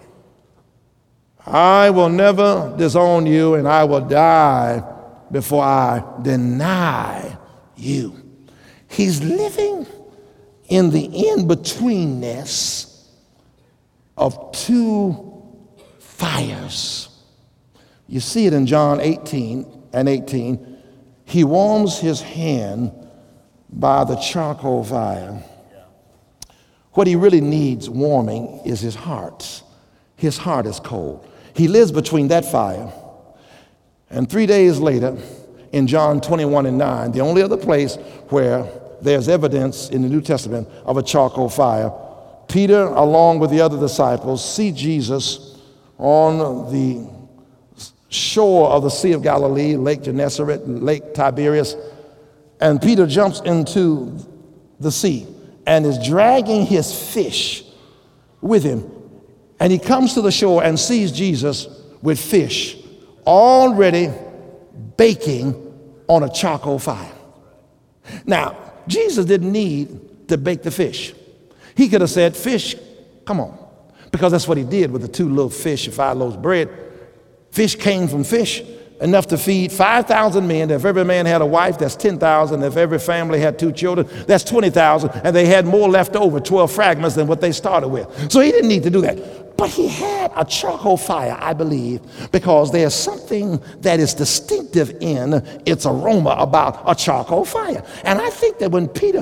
I will never disown you, and I will die before I deny you. He's living in the in-betweenness of two fires. You see it in John 18:18. He warms his hand by the charcoal fire. What he really needs warming is his heart. His heart is cold. He lives between that fire. And 3 days later, in John 21:9, the only other place where there's evidence in the New Testament of a charcoal fire, Peter, along with the other disciples, see Jesus on the shore of the Sea of Galilee, Lake Gennesaret, Lake Tiberias, and Peter jumps into the sea and is dragging his fish with him. And he comes to the shore and sees Jesus with fish already baking on a charcoal fire. Now, Jesus didn't need to bake the fish. He could have said, fish, come on. Because that's what he did with the 2 little fish and 5 loaves of bread. Fish came from fish, enough to feed 5,000 men. If every man had a wife, that's 10,000. If every family had 2 children, that's 20,000. And they had more left over, 12 fragments, than what they started with. So he didn't need to do that. But he had a charcoal fire, I believe, because there's something that is distinctive in its aroma about a charcoal fire. And I think that when Peter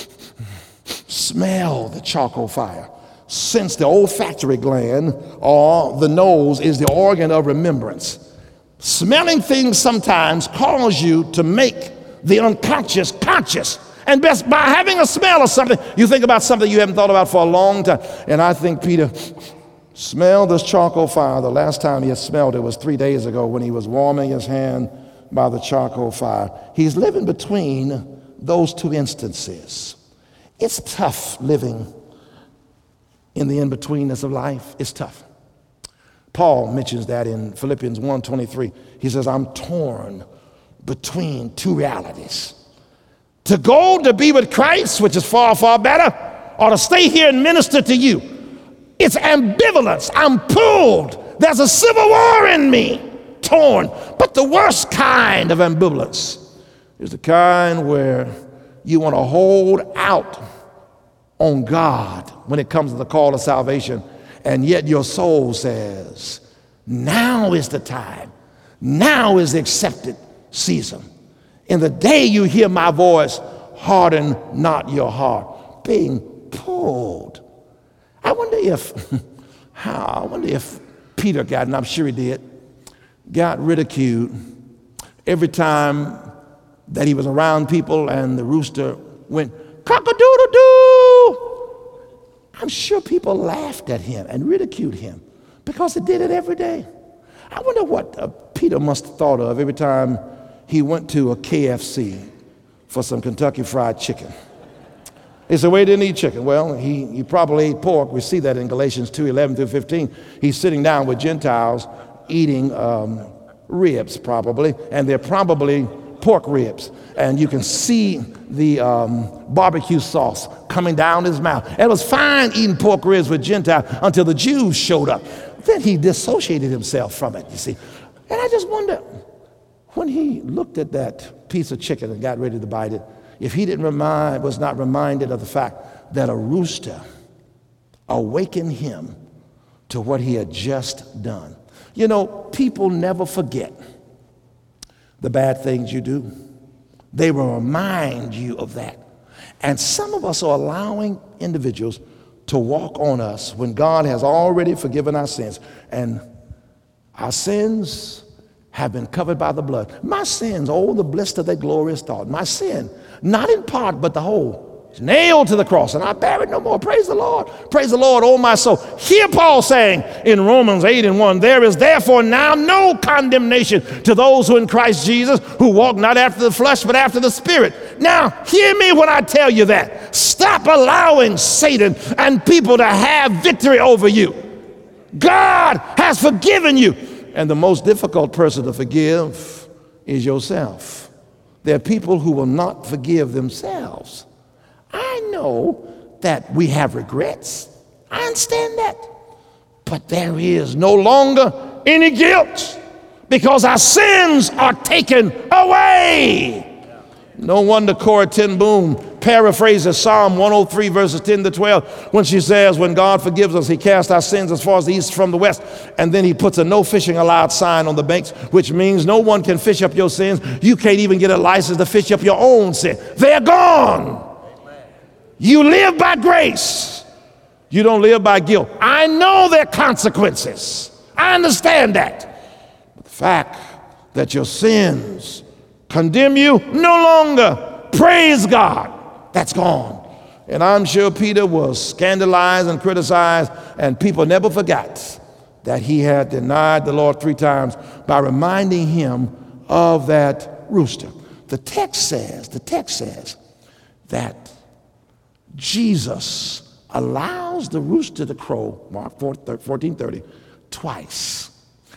smelled the charcoal fire, since the olfactory gland or the nose is the organ of remembrance, smelling things sometimes cause you to make the unconscious conscious. And best by having a smell of something, you think about something you haven't thought about for a long time. And I think Peter smelled this charcoal fire. The last time he had smelled it was 3 days ago when he was warming his hand by the charcoal fire. He's living between those 2 instances. It's tough living in the in-betweenness of life. It's tough. Paul mentions that in Philippians 1:23. He says, I'm torn between 2 realities. To go to be with Christ, which is far, far better, or to stay here and minister to you. It's ambivalence. I'm pulled. There's a civil war in me. Torn. But the worst kind of ambivalence is the kind where you want to hold out on God when it comes to the call of salvation, and yet your soul says, now is the time. Now is the accepted season. In the day you hear my voice, harden not your heart. Being pulled. I wonder if Peter got, and I'm sure he did, got ridiculed every time that he was around people and the rooster went cock-a-doodle-doo. I'm sure people laughed at him and ridiculed him because he did it every day. I wonder what Peter must have thought of every time he went to a KFC for some Kentucky Fried Chicken. He said, well, he didn't eat chicken. Well, he probably ate pork. We see that in Galatians 2:11-15. He's sitting down with Gentiles eating ribs probably, and they're probably pork ribs. And you can see the barbecue sauce coming down his mouth. It was fine eating pork ribs with Gentiles until the Jews showed up. then he dissociated himself from it, you see. And I just wonder, when he looked at that piece of chicken and got ready to bite it, if he was not reminded of the fact that a rooster awakened him to what he had just done. You know, people never forget the bad things you do. They will remind you of that. And some of us are allowing individuals to walk on us when God has already forgiven our sins. And our sins have been covered by the blood. My sins, oh, the bliss of that glorious thought. My sin, not in part, but the whole, is nailed to the cross, and I bear it no more. Praise the Lord. Praise the Lord, oh my soul. Hear Paul saying in Romans 8:1, there is therefore now no condemnation to those who are in Christ Jesus, who walk not after the flesh, but after the Spirit. Now, hear me when I tell you that. Stop allowing Satan and people to have victory over you. God has forgiven you. And the most difficult person to forgive is yourself. There are people who will not forgive themselves. I know that we have regrets. I understand that. But there is no longer any guilt because our sins are taken away. No wonder Cora Ten Boom paraphrases Psalm 103 verses 10 to 12 when she says, when God forgives us, he casts our sins as far as the east from the west. And then he puts a no fishing allowed sign on the banks, which means no one can fish up your sins. You can't even get a license to fish up your own sin. They're gone. You live by grace. You don't live by guilt. I know there are consequences. I understand that. But the fact that your sins condemn you no longer, praise God, that's gone. And I'm sure Peter was scandalized and criticized, and people never forgot that he had denied the Lord 3 times by reminding him of that rooster. The text says that Jesus allows the rooster to crow, Mark 14:30, twice.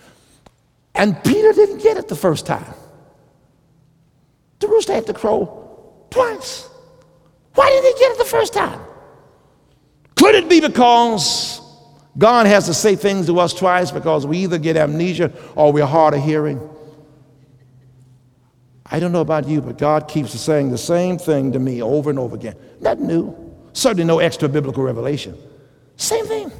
And Peter didn't get it the first time. The rooster had to crow twice. Why didn't he get it the first time? Could it be because God has to say things to us twice because we either get amnesia or we're hard of hearing? I don't know about you, but God keeps saying the same thing to me over and over again. Nothing new. Certainly no extra biblical revelation. Same thing.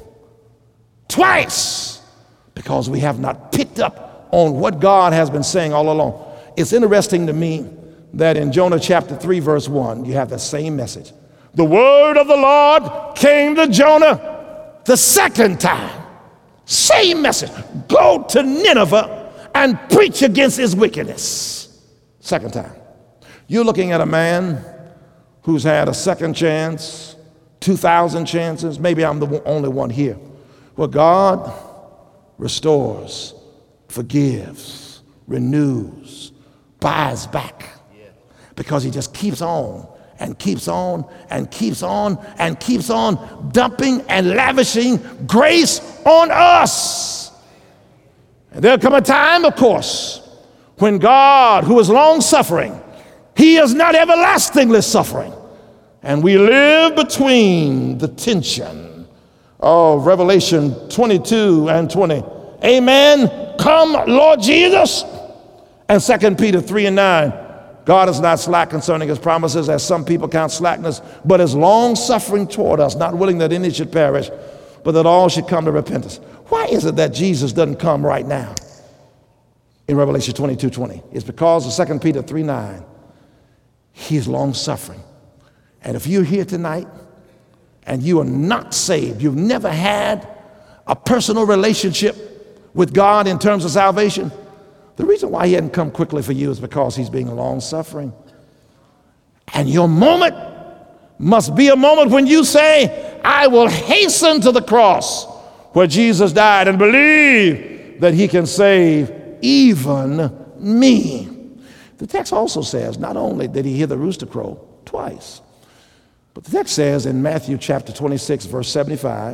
Twice. Because we have not picked up on what God has been saying all along. It's interesting to me that in Jonah chapter 3 verse 1, you have the same message. The word of the Lord came to Jonah the second time. Same message. Go to Nineveh and preach against his wickedness. Second time. You're looking at a man who's had a second chance, 2,000 chances. Maybe I'm the only one here. Well, God restores, forgives, renews, buys back. Because he just keeps on and keeps on and keeps on and keeps on dumping and lavishing grace on us. And there'll come a time, of course, when God, who is long-suffering, he is not everlastingly suffering. And we live between the tension of Revelation 22 and 20. Amen. Come, Lord Jesus. And 2 Peter 3:9. God is not slack concerning his promises, as some people count slackness, but is long-suffering toward us, not willing that any should perish, but that all should come to repentance. Why is it that Jesus doesn't come right now in Revelation 22:20? It's because of 2 Peter 3:9. He's long-suffering. And if you're here tonight and you are not saved, you've never had a personal relationship with God in terms of salvation, the reason why he hadn't come quickly for you is because he's being long-suffering. And your moment must be a moment when you say, I will hasten to the cross where Jesus died and believe that he can save even me. The text also says not only did he hear the rooster crow twice, but the text says in Matthew chapter 26, verse 75,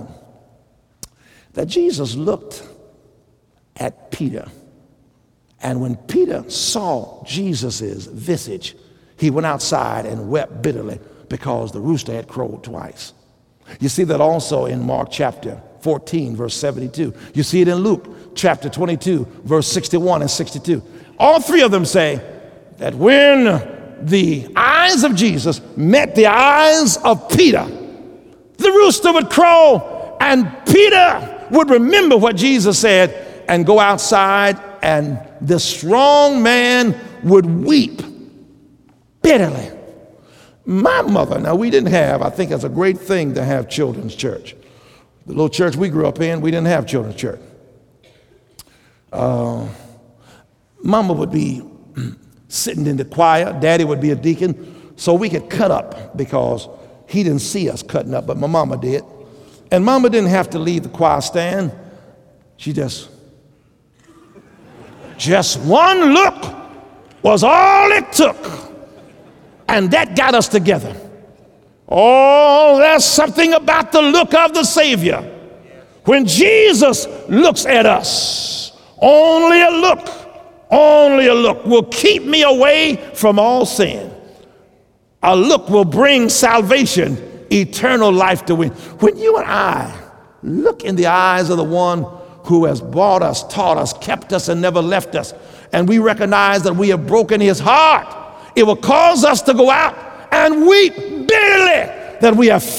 that Jesus looked at Peter. And when Peter saw Jesus' visage, he went outside and wept bitterly because the rooster had crowed twice. You see that also in Mark chapter 14, verse 72. You see it in Luke chapter 22, verse 61 and 62. All three of them say that when the eyes of Jesus met the eyes of Peter, the rooster would crow and Peter would remember what Jesus said and go outside, and the strong man would weep bitterly. My mother, now we didn't have, I think it's a great thing to have children's church. The little church we grew up in, we didn't have children's church. Mama would be sitting in the choir, daddy would be a deacon, so we could cut up because he didn't see us cutting up, but my mama did. And mama didn't have to leave the choir stand. She just one look was all it took. And that got us together. Oh, there's something about the look of the Savior. When Jesus looks at us, only a look will keep me away from all sin. A look will bring salvation, eternal life to win. When you and I look in the eyes of the one who has bought us, taught us, kept us, and never left us, and we recognize that we have broken his heart, it will cause us to go out and weep bitterly that we have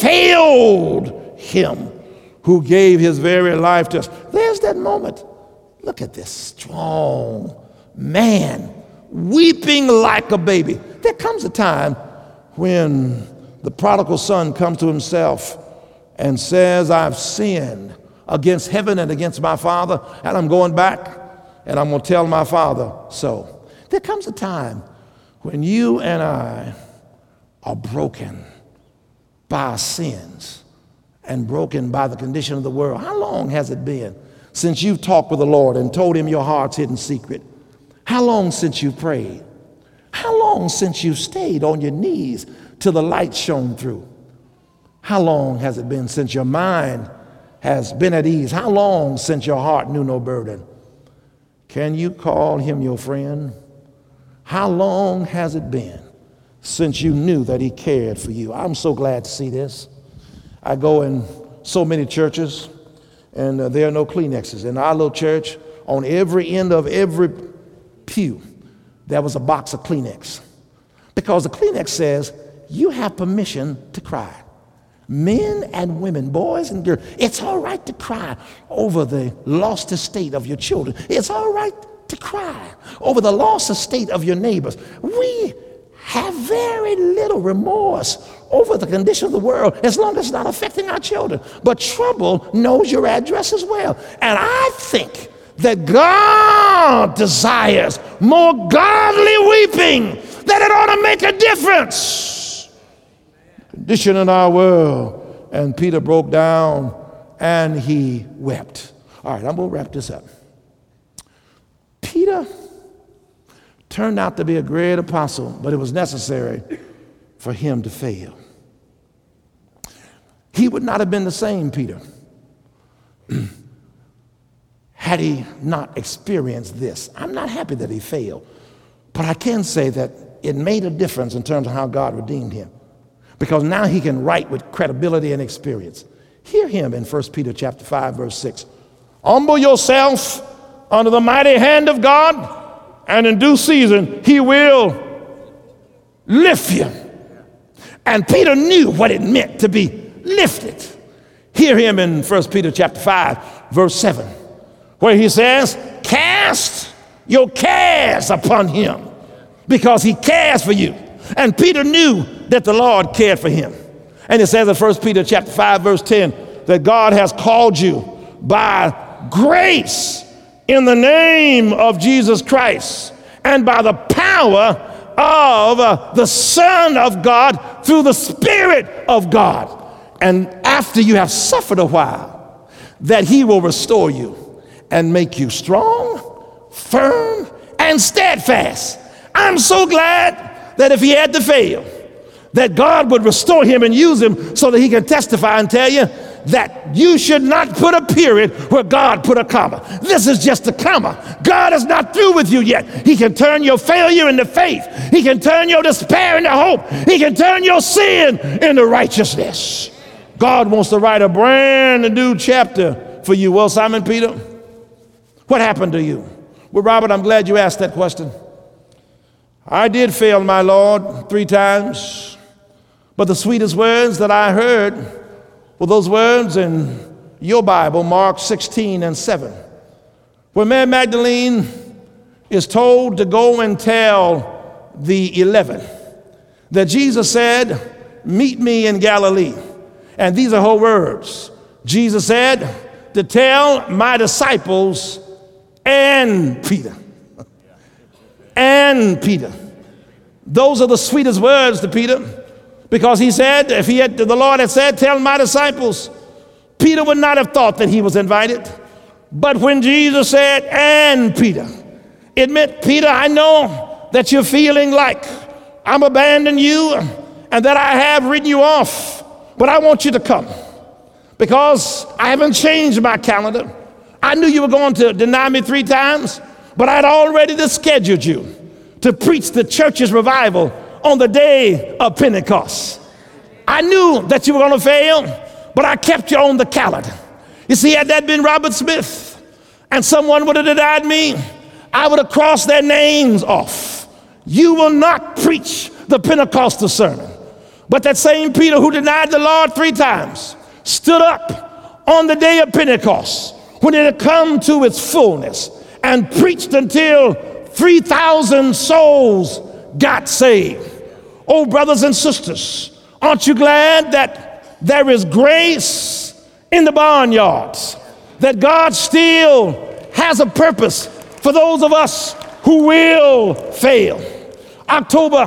failed him who gave his very life to us. There's that moment. Look at this strong man weeping like a baby. There comes a time when the prodigal son comes to himself and says, I've sinned against heaven and against my father, and I'm going back and I'm going to tell my father so. There comes a time when you and I are broken by our sins and broken by the condition of the world. How long has it been since you've talked with the Lord and told him your heart's hidden secret? How long since you prayed? How long since you stayed on your knees till the light shone through? How long has it been since your mind has been at ease? How long since your heart knew no burden? Can you call him your friend? How long has it been since you knew that he cared for you? I'm so glad to see this. I go in so many churches, and there are no Kleenexes. In our little church, on every end of every pew, there was a box of Kleenex. Because the Kleenex says, you have permission to cry. Men and women, boys and girls, it's all right to cry over the lost estate of your children. It's all right to cry over the lost estate of your neighbors. We have very little remorse over the condition of the world as long as it's not affecting our children. But trouble knows your address as well. And I think that God desires more godly weeping, that it ought to make a difference. Condition in our world. And Peter broke down and he wept. All right, I'm going to wrap this up. Peter turned out to be a great apostle, but it was necessary for him to fail. He would not have been the same Peter had he not experienced this. I'm not happy that he failed, but I can say that it made a difference in terms of how God redeemed him, because now he can write with credibility and experience. Hear him in 1 Peter chapter 5, verse 6. Humble yourself under the mighty hand of God, and in due season he will lift you. And Peter knew what it meant to be lifted. Hear him in 1 Peter chapter 5, verse 7, where he says, cast your cares upon him because he cares for you. And Peter knew that the Lord cared for him. And it says in 1 Peter chapter 5, verse 10, that God has called you by grace in the name of Jesus Christ and by the power of the Son of God through the Spirit of God. And after you have suffered a while, that he will restore you and make you strong, firm, and steadfast. I'm so glad that if he had to fail, that God would restore him and use him so that he can testify and tell you that you should not put a period where God put a comma. This is just a comma. God is not through with you yet. He can turn your failure into faith. He can turn your despair into hope. He can turn your sin into righteousness. God wants to write a brand new chapter for you. Well, Simon Peter, what happened to you? Well, Robert, I'm glad you asked that question. I did fail my Lord 3 times, but the sweetest words that I heard were those words in your Bible, Mark 16:7, where Mary Magdalene is told to go and tell the 11 that Jesus said, meet me in Galilee. And these are her words. Jesus said to tell my disciples and Peter. And Peter. Those are the sweetest words to Peter, because he said, if the Lord had said, tell my disciples, Peter would not have thought that he was invited. But when Jesus said, and Peter, it meant, Peter, I know that you're feeling like I'm abandoning you and that I have written you off, but I want you to come because I haven't changed my calendar. I knew you were going to deny me 3 times, but I'd already scheduled you to preach the church's revival on the day of Pentecost. I knew that you were going to fail, but I kept you on the calendar. You see, had that been Robert Smith and someone would have denied me, I would have crossed their names off. You will not preach the Pentecostal sermon. But that same Peter who denied the Lord 3 times stood up on the day of Pentecost when it had come to its fullness and preached until 3,000 souls got saved. Oh, brothers and sisters, aren't you glad that there is grace in the barnyards, that God still has a purpose for those of us who will fail? October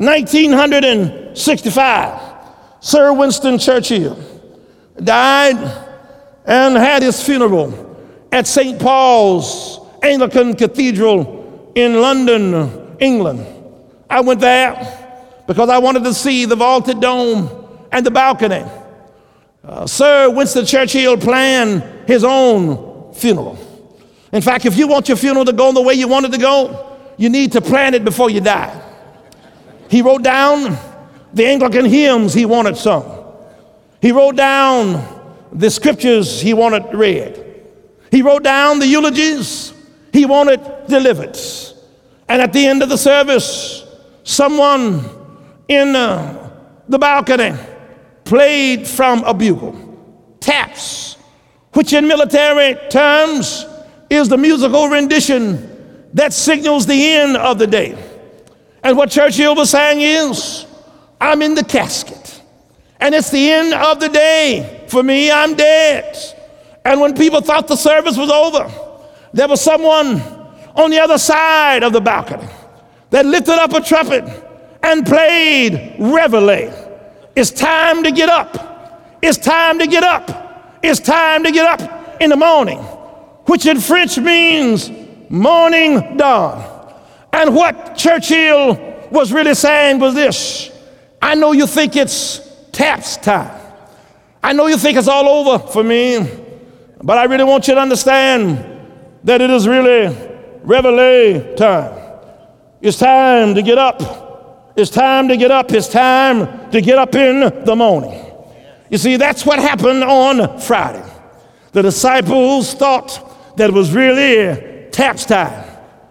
1965, Sir Winston Churchill died and had his funeral at St. Paul's Anglican Cathedral in London, England. I went there because I wanted to see the vaulted dome and the balcony. Sir Winston Churchill planned his own funeral. In fact, if you want your funeral to go the way you want it to go, you need to plan it before you die. He wrote down the Anglican hymns he wanted sung. He wrote down the scriptures he wanted read. He wrote down the eulogies he wanted delivered. And at the end of the service, someone in the balcony played from a bugle, taps, which in military terms is the musical rendition that signals the end of the day. And what Churchill was saying is, I'm in the casket, and it's the end of the day. For me, I'm dead. And when people thought the service was over, there was someone on the other side of the balcony that lifted up a trumpet and played Reveille. It's time to get up. It's time to get up. It's time to get up in the morning, which in French means morning dawn. And what Churchill was really saying was this: I know you think it's taps time. I know you think it's all over for me, but I really want you to understand that it is really Reveille time. It's time to get up. It's time to get up. It's time to get up in the morning. You see, that's what happened on Friday. The disciples thought that it was really taps time.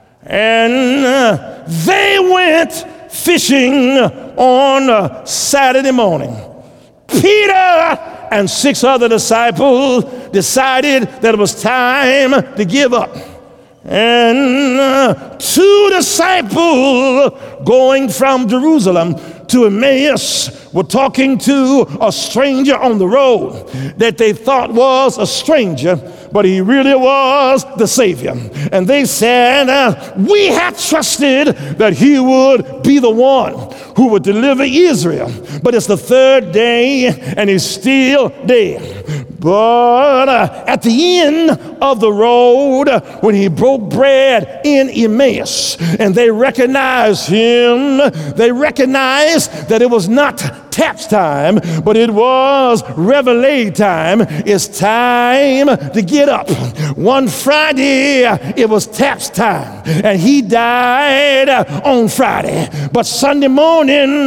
And they went fishing on Saturday morning. Peter and 6 other disciples decided that it was time to give up. And 2 disciples going from Jerusalem to Emmaus were talking to a stranger on the road that they thought was a stranger, but he really was the Savior. And they said, we had trusted that he would be the one who would deliver Israel, but it's the 3rd day and he's still dead. But at the end of the road, when he broke bread in Emmaus, and they recognized him, they recognized that it was not taps time, but it was reveille time. It's time to get up. One Friday, it was taps time, and he died on Friday. But Sunday morning,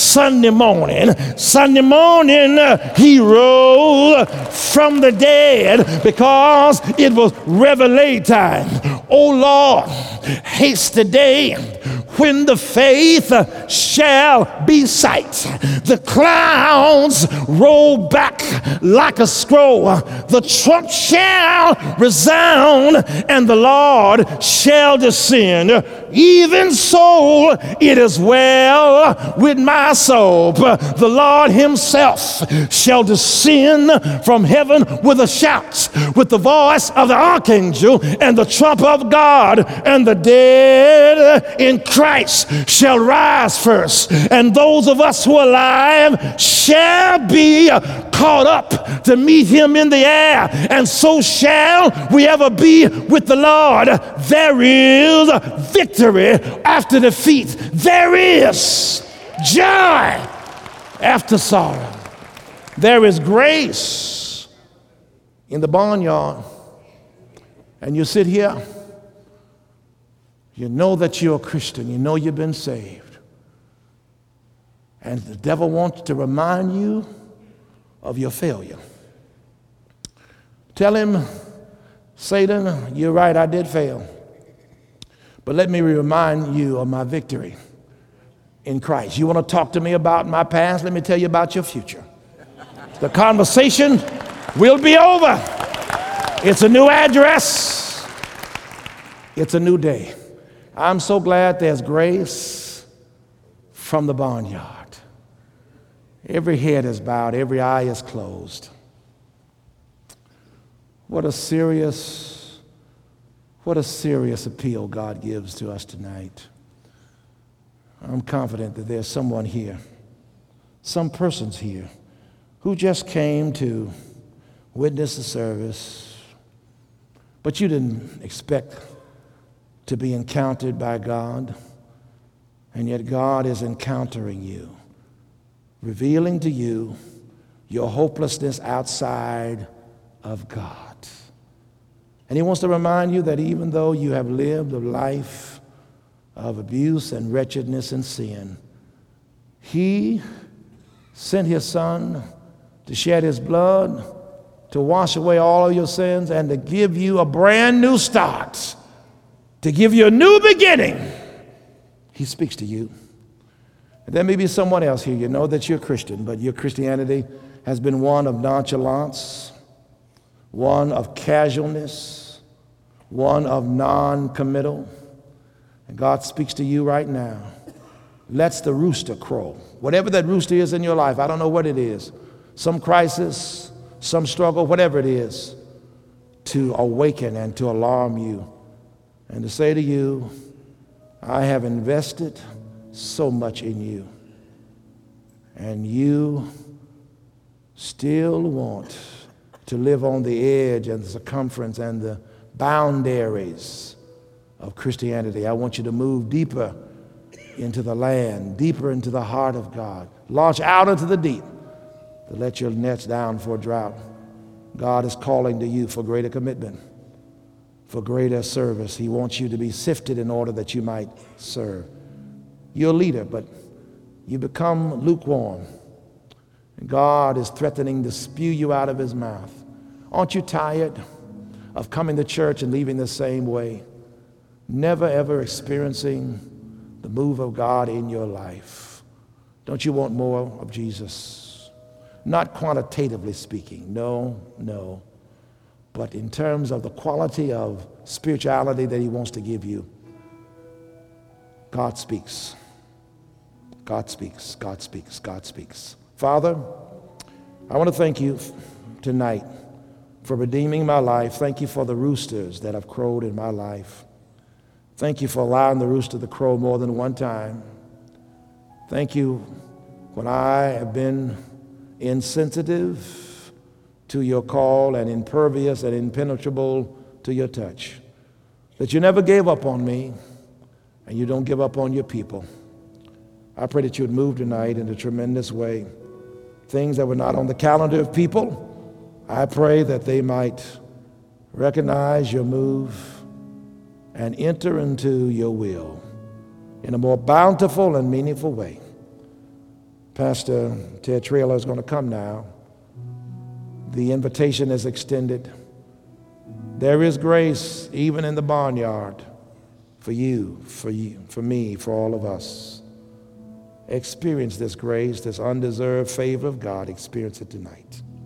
he rose from the dead because it was reveille time. Oh Lord, haste the day when the faith shall be sight. The clouds roll back like a scroll. The trump shall resound, and the Lord shall descend. Even so, it is well with my soul. The Lord himself shall descend from heaven with a shout, with the voice of the archangel and the trump of God, and the dead in Christ shall rise first, and those of us who are alive shall be caught up to meet him in the air, and so shall we ever be with the Lord. There is victory after defeat. There is joy after sorrow. There is grace in the barnyard. And you sit here, you know that you're a Christian, you know you've been saved. And the devil wants to remind you of your failure. Tell him, Satan, you're right, I did fail. But let me remind you of my victory in Christ. You want to talk to me about my past? Let me tell you about your future. The conversation will be over. It's a new address. It's a new day. I'm so glad there's grace from the barnyard. Every head is bowed, every eye is closed. What a serious appeal God gives to us tonight. I'm confident that there's someone here, some persons here, who just came to witness the service, but you didn't expect to be encountered by God, and yet God is encountering you, revealing to you your hopelessness outside of God. And he wants to remind you that even though you have lived a life of abuse and wretchedness and sin, he sent his son to shed his blood, to wash away all of your sins, and to give you a brand new start, to give you a new beginning. He speaks to you. And there may be someone else here. You know that you're a Christian, but your Christianity has been one of nonchalance, one of casualness, one of non-committal. And God speaks to you right now. Lets the rooster crow. Whatever that rooster is in your life, I don't know what it is. Some crisis, some struggle, whatever it is, to awaken and to alarm you. And to say to you, I have invested so much in you. And you still want to live on the edge and the circumference and the boundaries of Christianity. I want you to move deeper into the land, deeper into the heart of God. Launch out into the deep to let your nets down for a drought. God is calling to you for greater commitment, for greater service. He wants you to be sifted in order that you might serve. You're a leader, but you become lukewarm. And God is threatening to spew you out of his mouth. Aren't you tired of coming to church and leaving the same way? Never ever experiencing the move of God in your life. Don't you want more of Jesus? Not quantitatively speaking, no. But in terms of the quality of spirituality that he wants to give you, God speaks. God speaks, God speaks, God speaks. Father, I want to thank you tonight for redeeming my life. Thank you for the roosters that have crowed in my life. Thank you for allowing the rooster to crow more than one time. Thank you when I have been insensitive to your call and impervious and impenetrable to your touch. That you never gave up on me and you don't give up on your people. I pray that you would move tonight in a tremendous way. Things that were not on the calendar of people, I pray that they might recognize your move and enter into your will in a more bountiful and meaningful way. Pastor Ted Traylor is going to come now. The invitation is extended. There is grace even in the barnyard for you, for me, for all of us. Experience this grace, this undeserved favor of God. Experience it tonight.